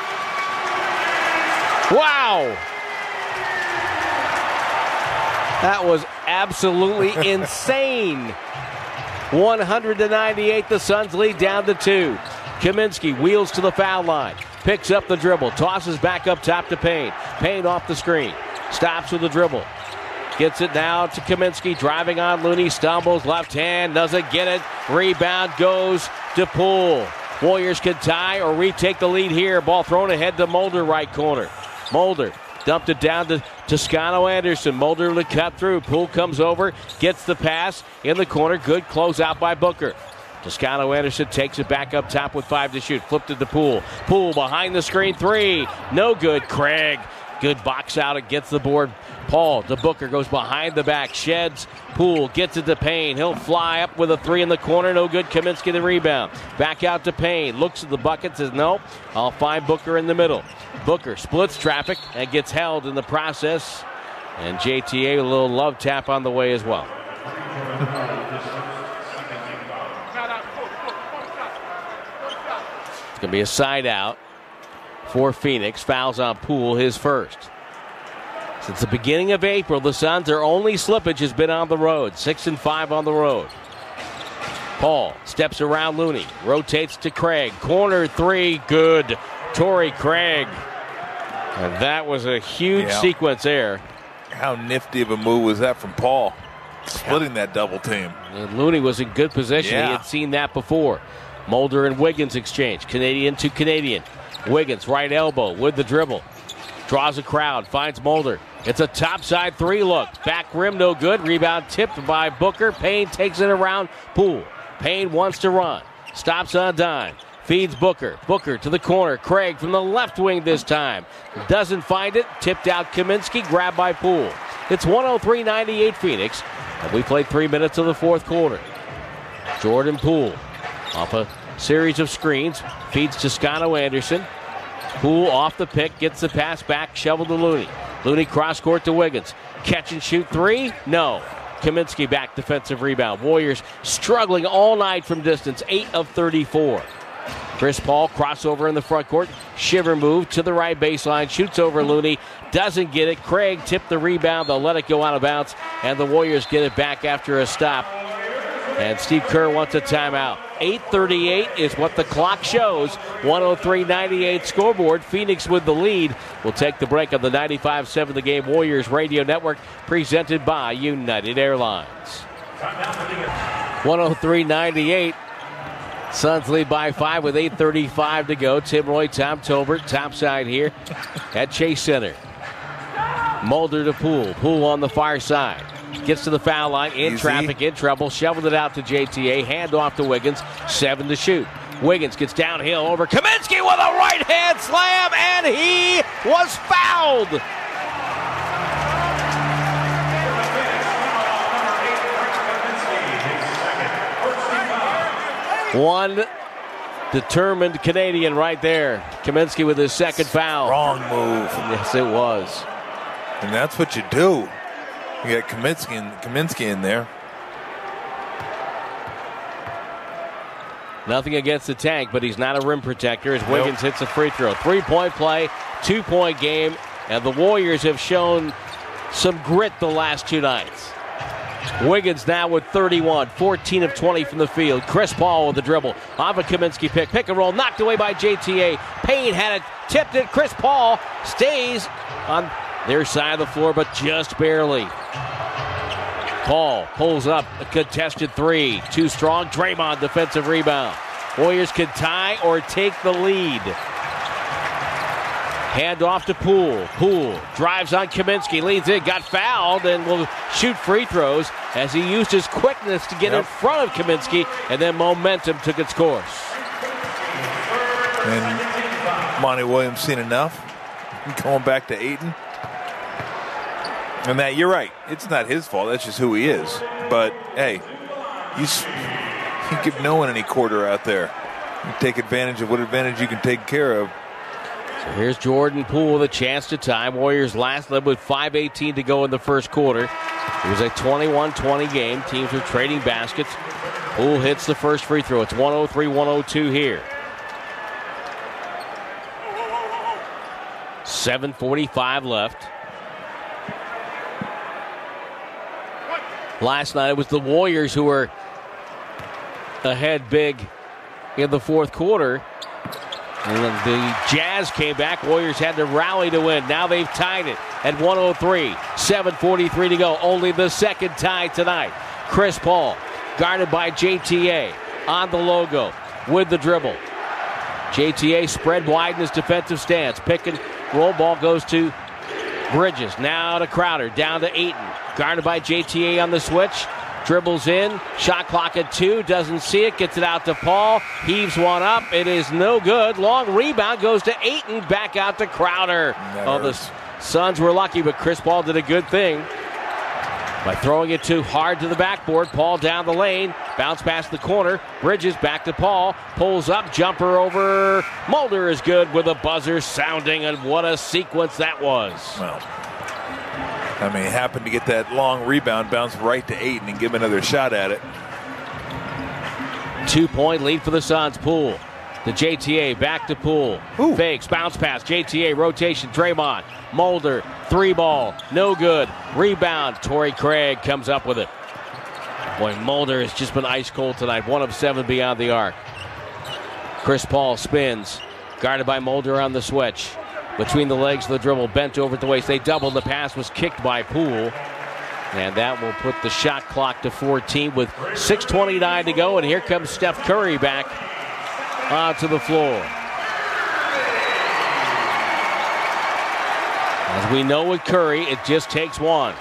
Wow. That was absolutely insane. 100-98. The Suns lead down to 2. Kaminsky wheels to the foul line. Picks up the dribble. Tosses back up top to Payne. Payne off the screen. Stops with the dribble. Gets it now to Kaminsky. Driving on Looney. Stumbles. Left hand. Doesn't get it. Rebound goes to Poole. Warriors can tie or retake the lead here. Ball thrown ahead to Mulder, right corner. Mulder dumped it down to Toscano Anderson. Mulder to cut through. Poole comes over, gets the pass in the corner. Good close out by Booker. Toscano Anderson takes it back up top with 5 to shoot. Flipped it to Poole. Poole behind the screen. 3. No good. Craig. Good box out. It gets the board. Paul to Booker. Goes behind the back. Sheds. Poole gets it to Payne. He'll fly up with a 3 in the corner. No good. Kaminsky the rebound. Back out to Payne. Looks at the bucket. Says, no, I'll find Booker in the middle. Booker splits traffic and gets held in the process. And JTA with a little love tap on the way as well. It's going to be a side out for Phoenix. Fouls on Poole, his first. Since the beginning of April, the Suns, their only slippage has been on the road. 6-5 on the road. Paul steps around Looney. Rotates to Craig. Corner 3, good. Torrey Craig. And that was a huge sequence there. How nifty of a move was that from Paul? Splitting that double team. And Looney was in good position. Yeah. He had seen that before. Mulder and Wiggins exchange. Canadian to Canadian. Wiggins, right elbow with the dribble. Draws a crowd. Finds Mulder. It's a topside 3 look. Back rim, no good. Rebound tipped by Booker. Payne takes it around Poole. Payne wants to run. Stops on dime. Feeds Booker. Booker to the corner. Craig from the left wing this time. Doesn't find it. Tipped out Kaminsky. Grabbed by Poole. It's 103-98 Phoenix. And we played 3 minutes of the fourth quarter. Jordan Poole off a series of screens. Feeds Toscano Anderson. Poole off the pick. Gets the pass back. Shovel to Looney. Looney cross court to Wiggins. Catch and shoot 3? No. Kaminsky back defensive rebound. Warriors struggling all night from distance. 8 of 34. Chris Paul crossover in the front court. Shiver move to the right baseline. Shoots over Looney. Doesn't get it. Craig tipped the rebound. They'll let it go out of bounds. And the Warriors get it back after a stop. And Steve Kerr wants a timeout. 8:38 is what the clock shows. 103-98 scoreboard. Phoenix with the lead. We'll take the break on the 95.7 The Game Warriors Radio Network, presented by United Airlines. 103-98. Suns lead by 5 with 8:35 to go. Tim Roy, Tom Tolbert, topside here at Chase Center. Mulder to Poole. Poole on the far side. Gets to the foul line, in traffic, in trouble. Shoveled it out to JTA. Hand off to Wiggins. 7 to shoot. Wiggins gets downhill over Kaminsky with a right hand slam, and he was fouled. One determined Canadian right there. Kaminsky with his second foul. Wrong move. Yes, it was. And that's what you do. You got Kaminsky in there. Nothing against the tank, but he's not a rim protector as Wiggins hits a free throw. 3-point play, 2-point game, and the Warriors have shown some grit the last 2 nights. Wiggins now with 31, 14 of 20 from the field. Chris Paul with the dribble. Off a Kaminsky pick and roll, knocked away by JTA. Payne had it, tipped it. Chris Paul stays on their side of the floor, but just barely. Paul pulls up a contested 3. Too strong. Draymond defensive rebound. Warriors can tie or take the lead. Hand off to Poole. Poole drives on Kaminsky, leads in, got fouled, and will shoot free throws as he used his quickness to get in front of Kaminsky, and then momentum took its course. And Monty Williams seen enough. Going back to Ayton. And Matt, you're right. It's not his fault. That's just who he is. But, hey, you give no one any quarter out there. You take advantage of what advantage you can take care of. So here's Jordan Poole with a chance to tie. Warriors last led with 5:18 to go in the first quarter. It was a 21-20 game. Teams were trading baskets. Poole hits the first free throw. It's 103-102 here. 7:45 left. Last night it was the Warriors who were ahead big in the fourth quarter. And the Jazz came back. Warriors had to rally to win. Now they've tied it at 103. 7:43 to go. Only the second tie tonight. Chris Paul guarded by JTA on the logo with the dribble. JTA spread wide in his defensive stance. Pick and roll ball goes to Bridges. Now to Crowder. Down to Ayton. Guarded by JTA on the switch. Dribbles in. Shot clock at 2. Doesn't see it. Gets it out to Paul. Heaves one up. It is no good. Long rebound goes to Ayton. Back out to Crowder. Oh, the Suns were lucky, but Chris Paul did a good thing by throwing it too hard to the backboard. Paul down the lane. Bounce past the corner. Bridges back to Paul. Pulls up. Jumper over. Mulder is good with a buzzer sounding, and what a sequence that was. Well, I mean, he happened to get that long rebound, bounce right to Ayton, and give him another shot at it. 2-point lead for the Suns. Poole to JTA, back to Poole. Ooh. Fakes, bounce pass, JTA, rotation, Draymond. Mulder, 3-ball, no good. Rebound, Torrey Craig comes up with it. Boy, Mulder has just been ice cold tonight. 1 of 7 beyond the arc. Chris Paul spins, guarded by Mulder on the switch. Between the legs of the dribble, bent over at the waist. They doubled. The pass was kicked by Poole. And that will put the shot clock to 14 with 6:29 to go. And here comes Steph Curry back onto the floor. As we know with Curry, it just takes one.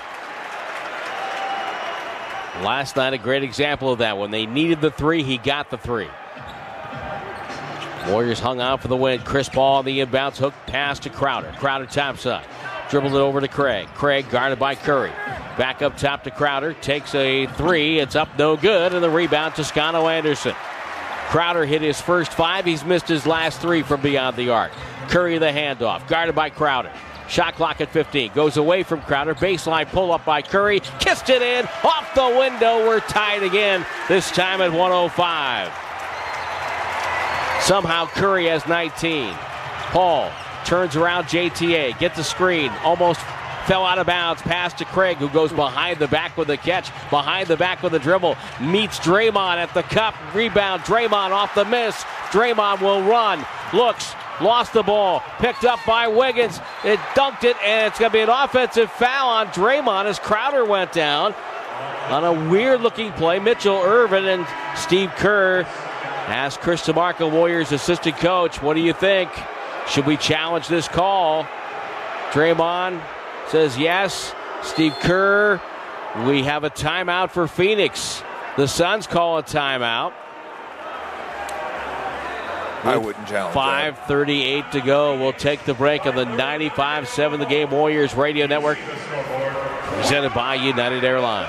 Last night, a great example of that. When they needed the 3, he got the 3. Warriors hung out for the win. Chris Paul on the inbounds, hook pass to Crowder. Crowder topside. Dribbled it over to Craig. Craig guarded by Curry. Back up top to Crowder. Takes a 3. It's up no good. And the rebound, Toscano Anderson. Crowder hit his first 5. He's missed his last 3 from beyond the arc. Curry the handoff. Guarded by Crowder. Shot clock at 15. Goes away from Crowder. Baseline pull up by Curry. Kissed it in. Off the window. We're tied again. This time at 105. Somehow Curry has 19. Paul turns around JTA. Gets a screen. Almost fell out of bounds. Pass to Craig, who goes behind the back with a catch. Behind the back with a dribble. Meets Draymond at the cup. Rebound. Draymond off the miss. Draymond will run. Looks. Lost the ball. Picked up by Wiggins. It dunked it, and it's going to be an offensive foul on Draymond as Crowder went down on a weird-looking play. Mitchell Irvin and Steve Kerr asked Chris DeMarco, Warriors assistant coach, what do you think? Should we challenge this call? Draymond says yes. Steve Kerr, we have a timeout for Phoenix. The Suns call a timeout. I wouldn't challenge 5:38 to go. We'll take the break on the 95.7 The Game Warriors Radio Network, presented by United Airlines.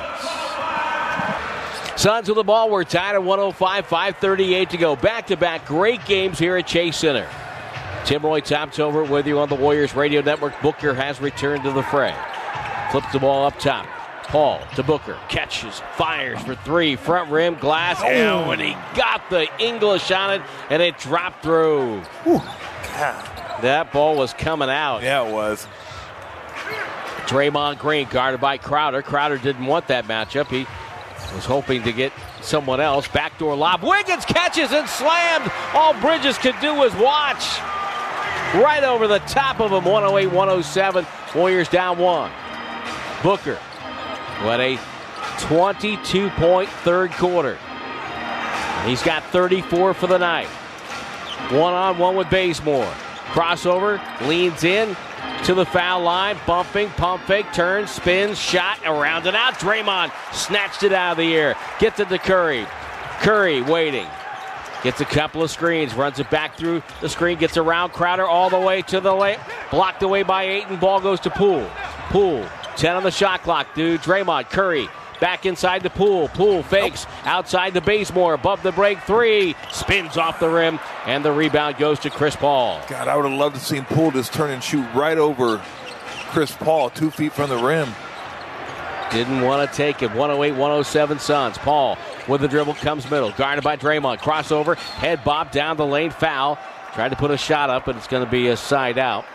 Suns with the ball. We're tied at 105, 5:38 to go. Back-to-back great games here at Chase Center. Tim Roy tops over with you on the Warriors Radio Network. Booker has returned to the fray. Flips the ball up top. Paul to Booker. Catches, fires for three. Front rim, glass. Oh, and he got the English on it, and it dropped through. Whew. God. That ball was coming out. Yeah, it was. Draymond Green guarded by Crowder. Crowder didn't want that matchup. He was hoping to get someone else. Backdoor lob. Wiggins catches and slammed. All Bridges could do was watch. Right over the top of him. 108-107. Warriors down one. Booker, who had a 22-point third quarter. He's got 34 for the night. One-on-one with Bazemore. Crossover, leans in to the foul line, bumping, pump fake, turns, spins, shot, around and out. Draymond snatched it out of the air. Gets it to Curry. Curry waiting. Gets a couple of screens, runs it back through the screen, gets around Crowder all the way to the lane. Blocked away by Ayton. Ball goes to Poole. Poole, 10 on the shot clock, dude. Draymond, Curry, back inside the Poole. Poole fakes outside the Bazemore, above the break three. Spins off the rim, and the rebound goes to Chris Paul. God, I would have loved to see Poole just turn and shoot right over Chris Paul, 2 feet from the rim. Didn't want to take it. 108-107 Suns. Paul with the dribble, comes middle. Guarded by Draymond. Crossover, head bob down the lane, foul. Tried to put a shot up, but it's going to be a side out.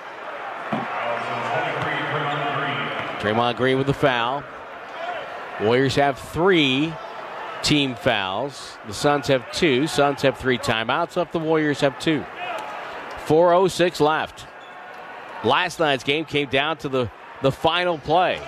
Draymond Green with the foul. Warriors have 3 team fouls. The Suns have 2. Suns have 3 timeouts. Up the Warriors have 2. 4:06 left. Last night's game came down to the final play.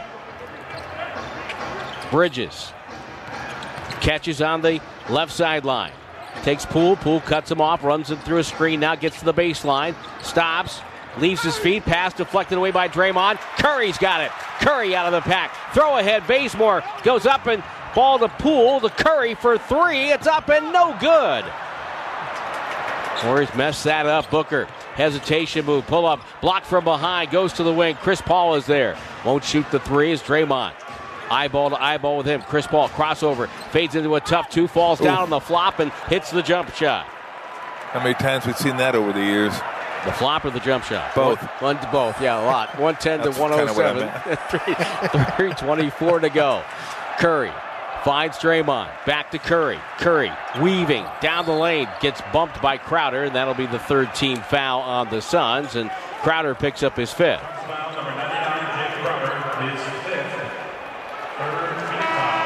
Bridges catches on the left sideline. Takes Poole. Poole cuts him off, runs it through a screen. Now gets to the baseline. Stops. Leaves his feet. Pass deflected away by Draymond. Curry's got it. Curry out of the pack. Throw ahead. Bazemore goes up and ball to Poole. To Curry for 3. It's up and no good. Warriors messed that up. Booker. Hesitation move. Pull up. Blocked from behind. Goes to the wing. Chris Paul is there. Won't shoot the 3 as Draymond. Eyeball to eyeball with him. Chris Paul crossover. Fades into a tough 2. Falls down on the flop and hits the jump shot. How many times we've seen that over the years? The flop or the jump shot? Both. Both, yeah, a lot. 110 to 107. 3:24 to go. Curry finds Draymond. Back to Curry. Curry weaving down the lane. Gets bumped by Crowder, and that'll be the 3rd team foul on the Suns. And Crowder picks up his 5th. Foul number 99, Jake Crowder, his 5th. Third team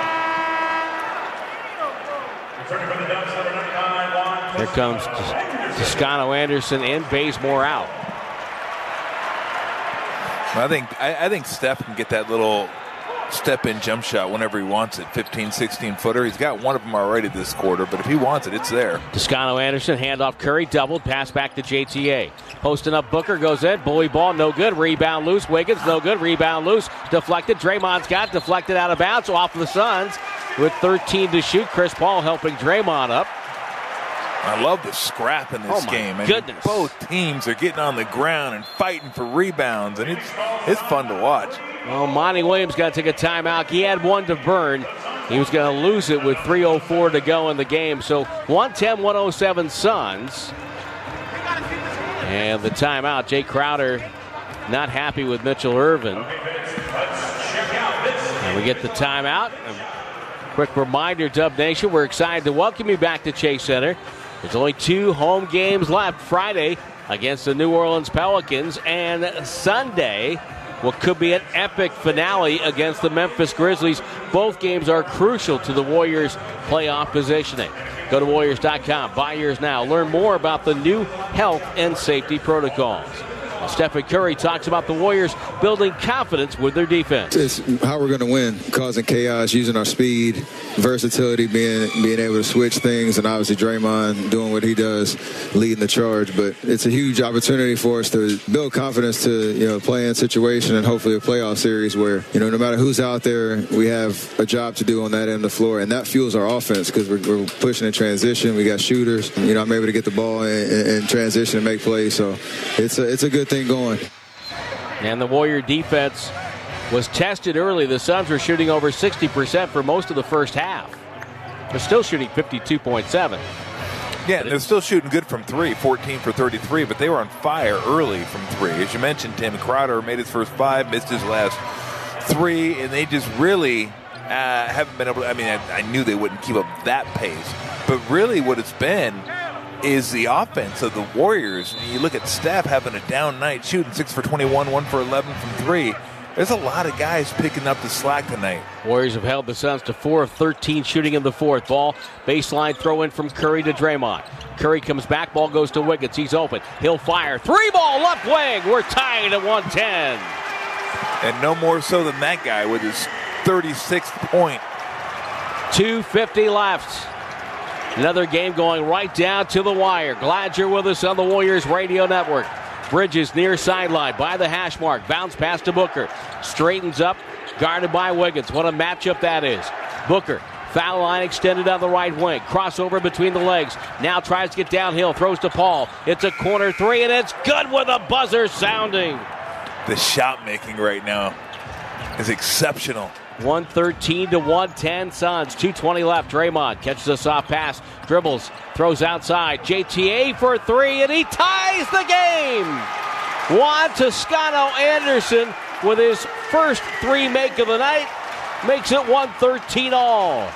foul. Returning from the dumps, number 99, Juan. Here comes Toscano Anderson and Bazemore out. I think Steph can get that little step-in jump shot whenever he wants it. 15, 16-footer. He's got one of them already this quarter, but if he wants it, it's there. Toscano Anderson, handoff Curry, doubled, pass back to JTA. Posting up Booker, goes in, bully ball, no good, rebound loose. Wiggins, no good, rebound loose, deflected. Draymond's got deflected out of bounds, off the Suns with 13 to shoot. Chris Paul helping Draymond up. I love the scrap in this game. Goodness. Both teams are getting on the ground and fighting for rebounds, and it's fun to watch. Well, Monty Williams got to take a timeout. He had one to burn. He was going to lose it with 3:04 to go in the game. So 110-107 Suns. And the timeout, Jay Crowder not happy with Mitchell Irvin. And we get the timeout. A quick reminder, Dub Nation, we're excited to welcome you back to Chase Center. There's only 2 home games left. Friday against the New Orleans Pelicans, and Sunday, what could be an epic finale against the Memphis Grizzlies. Both games are crucial to the Warriors' playoff positioning. Go to Warriors.com. Buy yours now. Learn more about the new health and safety protocols. Stephen Curry talks about the Warriors building confidence with their defense. It's how we're going to win, causing chaos, using our speed, versatility, being able to switch things, and obviously Draymond doing what he does, leading the charge. But it's a huge opportunity for us to build confidence to play in a situation and hopefully a playoff series where no matter who's out there, we have a job to do on that end of the floor, and that fuels our offense because we're pushing in transition. We got shooters. I'm able to get the ball in transition and make plays. So it's a good thing going. And the Warrior defense was tested early. The Suns were shooting over 60% for most of the first half. They're still shooting 52.7. Yeah, they're still shooting good from 3, 14 for 33, but they were on fire early from 3. As you mentioned, Tim Crowder made his first 5, missed his last three, and they just really haven't been able to. I mean, I knew they wouldn't keep up that pace, but really what it's been is the offense of the Warriors. You look at Steph having a down night, shooting 6 for 21, 1 for 11 from three. There's a lot of guys picking up the slack tonight. Warriors have held the Suns to 4 of 13 shooting in the fourth. Ball, baseline throw in from Curry to Draymond. Curry comes back, ball goes to Wiggins. He's open. He'll fire. 3-ball left wing. We're tied at 110. And no more so than that guy with his 36th point. 2:50 left. Another game going right down to the wire. Glad you're with us on the Warriors Radio Network. Bridges near sideline by the hash mark. Bounce pass to Booker. Straightens up, guarded by Wiggins. What a matchup that is. Booker, foul line extended on the right wing. Crossover between the legs. Now tries to get downhill. Throws to Paul. It's a corner three, and it's good with a buzzer sounding. The shot making right now is exceptional. 113 to 110 Suns. 2:20 left. Draymond catches a soft pass. Dribbles. Throws outside. JTA for three, and he ties the game. Juan Toscano-Anderson with his first three make of the night. Makes it 113 all.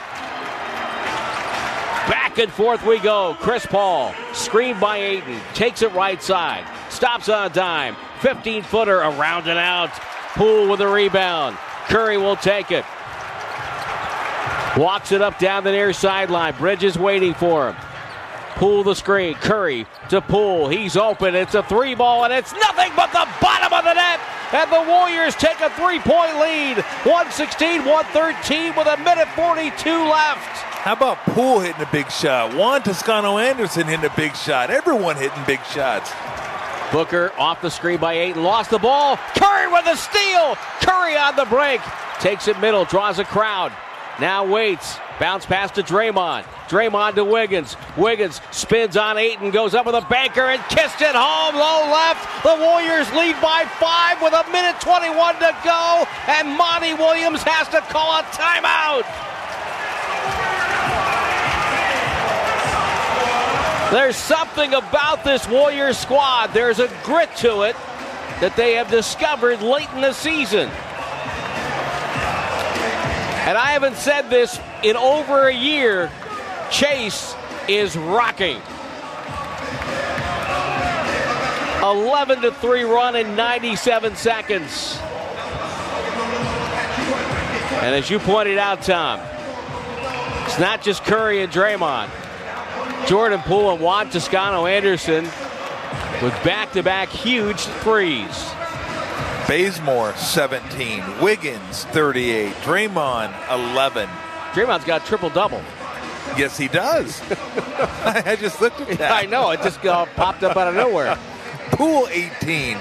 Back and forth we go. Chris Paul, screened by Ayton. Takes it right side. Stops on a dime. 15-footer around and out. Poole with a rebound. Curry will take it. Walks it up down the near sideline. Bridges waiting for him. Poole the screen. Curry to Poole. He's open. It's a 3-ball, and it's nothing but the bottom of the net. And the Warriors take a 3-point lead. 116-113 with 1:42 left. How about Poole hitting a big shot? Juan Toscano-Anderson hitting a big shot. Everyone hitting big shots. Booker off the screen by Ayton. Lost the ball. Curry with a steal. Curry on the break. Takes it middle. Draws a crowd. Now waits. Bounce pass to Draymond. Draymond to Wiggins. Wiggins spins on Ayton. Goes up with a banker and kissed it home. Low left. The Warriors lead by 5 with 1:21 to go. And Monty Williams has to call a timeout. There's something about this Warriors squad. There's a grit to it that they have discovered late in the season. And I haven't said this in over a year. Chase is rocking. 11-3 run in 97 seconds. And as you pointed out, Tom, it's not just Curry and Draymond. Jordan Poole and Juan Toscano-Anderson with back-to-back huge threes. Bazemore, 17. Wiggins, 38. Draymond, 11. Draymond's got a triple-double. Yes, he does. I just looked at that. I know. It just popped up out of nowhere. Poole, 18.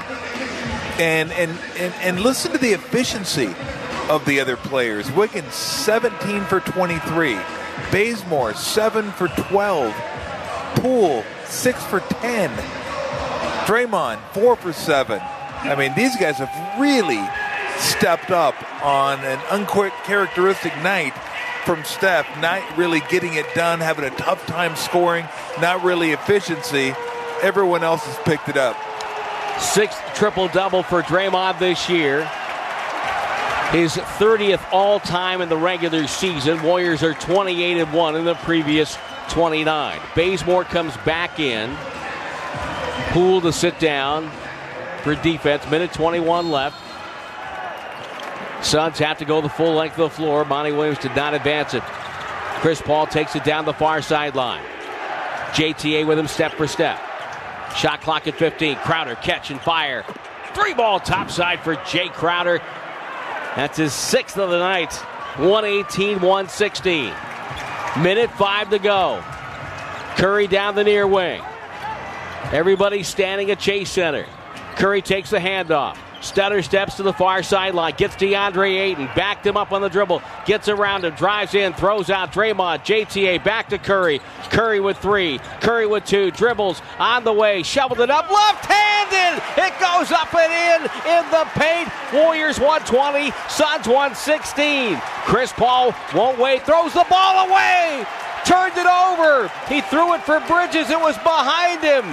And listen to the efficiency of the other players. Wiggins, 17 for 23. Bazemore, 7 for 12. Poole, 6 for 10. Draymond, 4 for 7. I mean, these guys have really stepped up on an uncharacteristic night from Steph. Not really getting it done, having a tough time scoring, not really efficiency. Everyone else has picked it up. 6th triple-double for Draymond this year. His 30th all-time in the regular season. Warriors are 28-1 in the previous 29. Bazemore comes back in. Poole to sit down for defense. 1:21 left. Suns have to go the full length of the floor. Monty Williams did not advance it. Chris Paul takes it down the far sideline. JTA with him step for step. Shot clock at 15. Crowder catch and fire. 3-ball topside for Jay Crowder. That's his 6th of the night. 118-116. 1:05 to go. Curry down the near wing. Everybody standing at Chase Center. Curry takes the handoff. Stutter steps to the far sideline. Gets DeAndre Ayton. Backed him up on the dribble. Gets around him. Drives in. Throws out Draymond. JTA back to Curry. Curry with 3. Curry with 2. Dribbles on the way. Shoveled it up. Left-handed. It goes up and in the paint. Warriors 120. Suns 116. Chris Paul won't wait. Throws the ball away. Turned it over. He threw it for Bridges. It was behind him.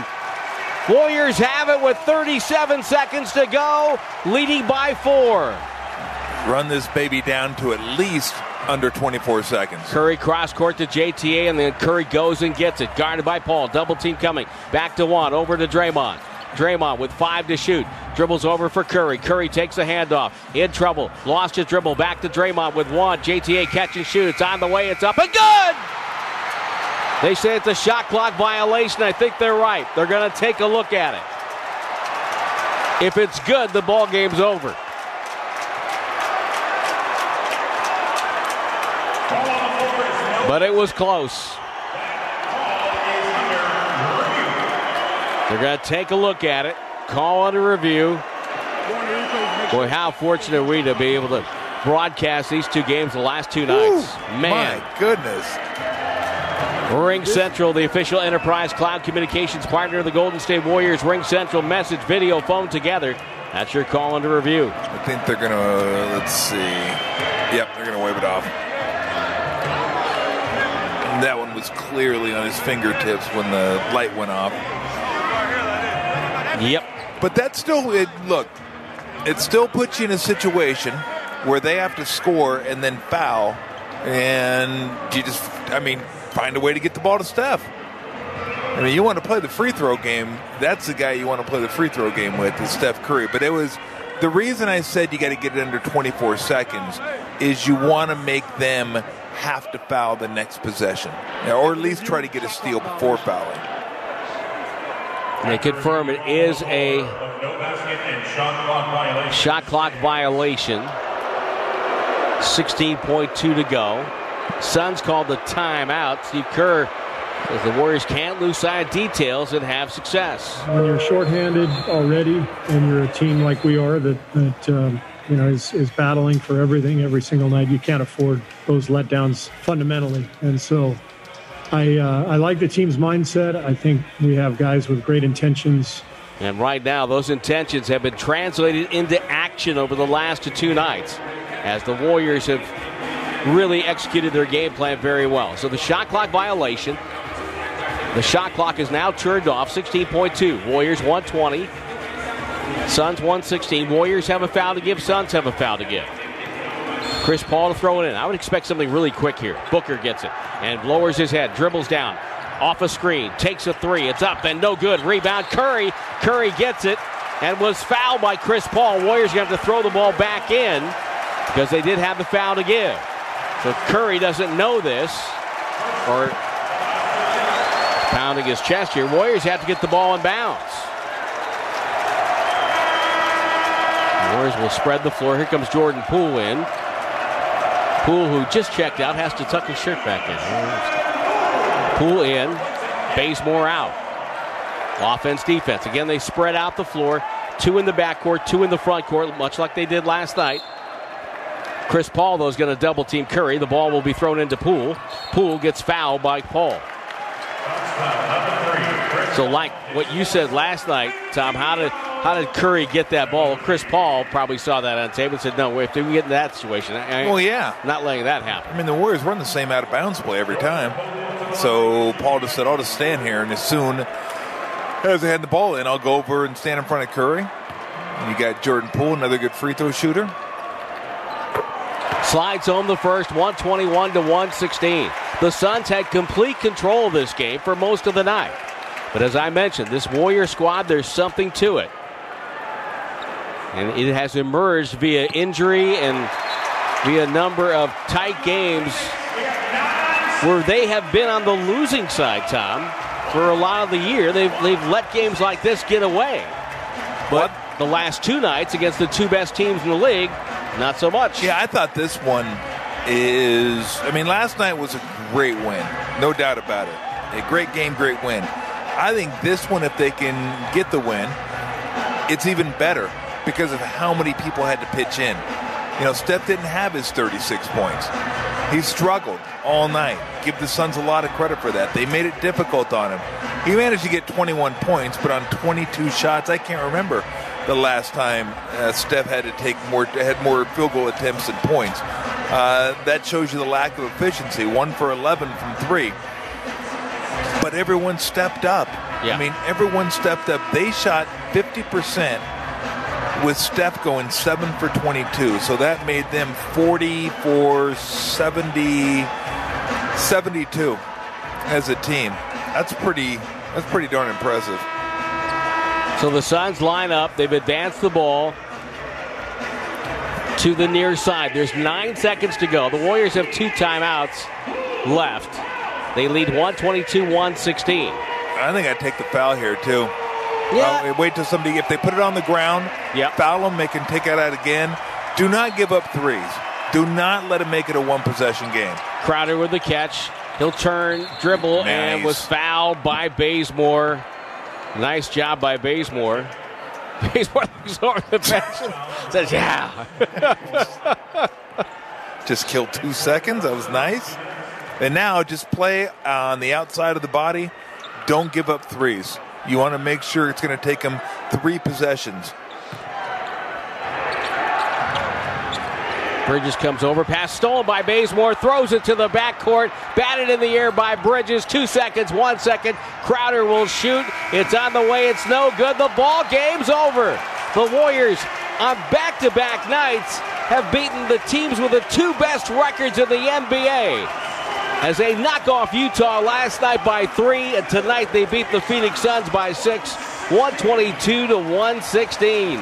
Warriors have it with 37 seconds to go, leading by 4. run this baby down to at least under 24 seconds. Curry cross court to JTA, and then Curry goes and gets it. Guarded by Paul. Double team coming. Back to Juan. Over to Draymond. Draymond with 5 to shoot. Dribbles over for Curry. Curry takes a handoff. In trouble. Lost his dribble. Back to Draymond with Juan. JTA catch and shoot. It's on the way. It's up and good! They say it's a shot clock violation. I think they're right. They're going to take a look at it. If it's good, the ball game's over. But it was close. They're going to take a look at it. Call on a review. Boy, how fortunate are we to be able to broadcast these two games the last 2 nights. Ooh, man. My goodness. Ring Central, the official enterprise cloud communications partner of the Golden State Warriors. Ring Central, message, video, phone together. That's your call on the review. I think they're going to, let's see. Yep, they're going to wave it off. That one was clearly on his fingertips when the light went off. Yep. But that still, look, it still puts you in a situation where they have to score and then foul. And you just, find a way to get the ball to Steph. You want to play the free throw game. That's the guy you want to play the free throw game with, is Steph Curry. But it was, the reason I said you got to get it under 24 seconds is you want to make them have to foul the next possession, or at least try to get a steal before fouling. They confirm it is a shot clock violation. 16.2 to go. Suns called the timeout. Steve Kerr says the Warriors can't lose sight of details and have success. When you're shorthanded already and you're a team like we are that is battling for everything every single night, you can't afford those letdowns fundamentally. And so I like the team's mindset. I think we have guys with great intentions. And right now, those intentions have been translated into action over the last 2 nights as the Warriors have really executed their game plan very well. So the shot clock violation, the shot clock is now turned off, 16.2. Warriors 120. Suns 116. Warriors have a foul to give. Suns have a foul to give. Chris Paul to throw it in. I would expect something really quick here. Booker gets it and lowers his head, dribbles down, off a screen, takes a 3. It's up and no good. Rebound, Curry. Curry gets it and was fouled by Chris Paul. Warriors going to have to throw the ball back in because they did have the foul to give. So Curry doesn't know this, or pounding his chest here. Warriors have to get the ball in bounds. The Warriors will spread the floor. Here comes Jordan Poole in. Poole, who just checked out, has to tuck his shirt back in. Poole in. Bazemore out. Offense, defense. Again, they spread out the floor. 2 in the backcourt, 2 in the front court, much like they did last night. Chris Paul, though, is going to double team Curry. The ball will be thrown into Poole. Poole gets fouled by Paul. So like what you said last night, Tom, how did Curry get that ball? Chris Paul probably saw that on tape and said, no, if we get in that situation, not letting that happen. The Warriors run the same out-of-bounds play every time. So Paul just said, I'll just stand here, and as soon as they had the ball in, I'll go over and stand in front of Curry. And you got Jordan Poole, another good free throw shooter. Slides home the first, 121 to 116. The Suns had complete control of this game for most of the night. But as I mentioned, this Warrior squad, there's something to it. And it has emerged via injury and via a number of tight games where they have been on the losing side, Tom, for a lot of the year. They've let games like this get away. But the last 2 nights against the 2 best teams in the league, not so much. Yeah, I thought this one is, last night was a great win. No doubt about it. A great game, great win. I think this one, if they can get the win, it's even better because of how many people had to pitch in. Steph didn't have his 36 points. He struggled all night. Give the Suns a lot of credit for that. They made it difficult on him. He managed to get 21 points, but on 22 shots, I can't remember the last time Steph had more field goal attempts than points. That shows you the lack of efficiency. 1 for 11 from 3. But everyone stepped up. Yeah. Everyone stepped up. They shot 50% with Steph going 7 for 22. So that made them 40 for 72 as a team. That's pretty darn impressive. So the Suns line up. They've advanced the ball to the near side. There's 9 seconds to go. The Warriors have 2 timeouts left. They lead 122-116. I think I'd take the foul here, too. Yeah. Wait till somebody, if they put it on the ground, foul them, they can take it out again. Do not give up threes. Do not let them make it a one-possession game. Crowder with the catch. He'll turn, dribble, and was fouled by Bazemore. Nice job by Bazemore. Bazemore looks over the bench and says, yeah. Just killed 2 seconds. That was nice. And now just play on the outside of the body. Don't give up threes. You want to make sure it's going to take them 3 possessions. Bridges comes over. Pass stolen by Bazemore. Throws it to the backcourt. Batted in the air by Bridges. 2 seconds. 1 second. Crowder will shoot. It's on the way. It's no good. The ball game's over. The Warriors on back-to-back nights have beaten the teams with the 2 best records in the NBA. As they knock off Utah last night by 3, and tonight they beat the Phoenix Suns by 6, 122-116.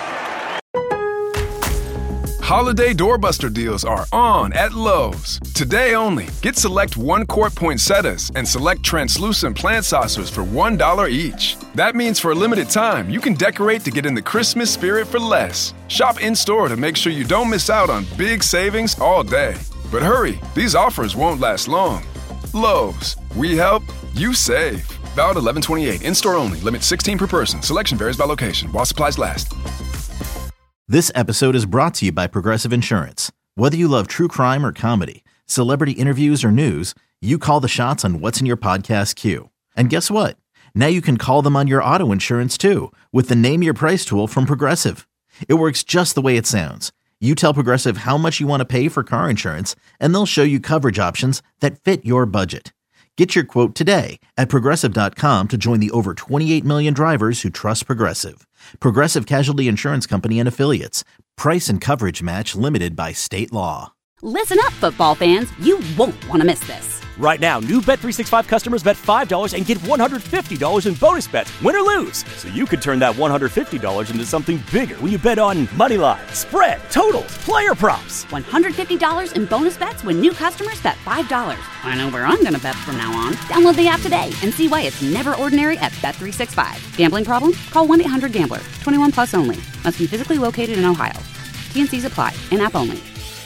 Holiday doorbuster deals are on at Lowe's. Today only, get select 1-quart poinsettias and select translucent plant saucers for $1 each. That means for a limited time, you can decorate to get in the Christmas spirit for less. Shop in-store to make sure you don't miss out on big savings all day. But hurry, these offers won't last long. Lowe's, we help, you save. Valid 11/28, in-store only, limit 16 per person. Selection varies by location, while supplies last. This episode is brought to you by Progressive Insurance. Whether you love true crime or comedy, celebrity interviews or news, you call the shots on what's in your podcast queue. And guess what? Now you can call them on your auto insurance too, with the Name Your Price tool from Progressive. It works just the way it sounds. You tell Progressive how much you want to pay for car insurance, and they'll show you coverage options that fit your budget. Get your quote today at Progressive.com to join the over 28 million drivers who trust Progressive. Progressive Casualty Insurance Company and Affiliates. Price and coverage match limited by state law. Listen up, football fans. You won't want to miss this. Right now, new Bet365 customers bet $5 and get $150 in bonus bets, win or lose. So you could turn that $150 into something bigger when you bet on moneyline, spread, totals, player props. $150 in bonus bets when new customers bet $5. I know where I'm going to bet from now on. Download the app today and see why it's never ordinary at Bet365. Gambling problem? Call 1-800-GAMBLER. 21 plus only. Must be physically located in Ohio. T&Cs apply. In-app only.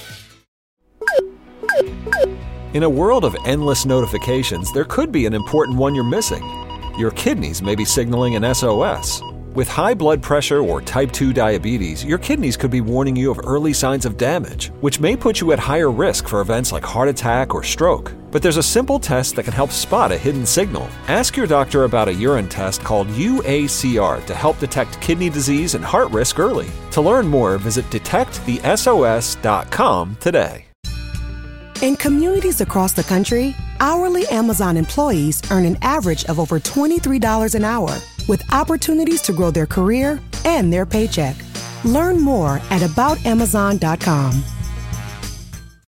In a world of endless notifications, there could be an important one you're missing. Your kidneys may be signaling an SOS. With high blood pressure or type 2 diabetes, your kidneys could be warning you of early signs of damage, which may put you at higher risk for events like heart attack or stroke. But there's a simple test that can help spot a hidden signal. Ask your doctor about a urine test called UACR to help detect kidney disease and heart risk early. To learn more, visit detectthesos.com today. In communities across the country, hourly Amazon employees earn an average of over $23 an hour, with opportunities to grow their career and their paycheck. Learn more at aboutamazon.com.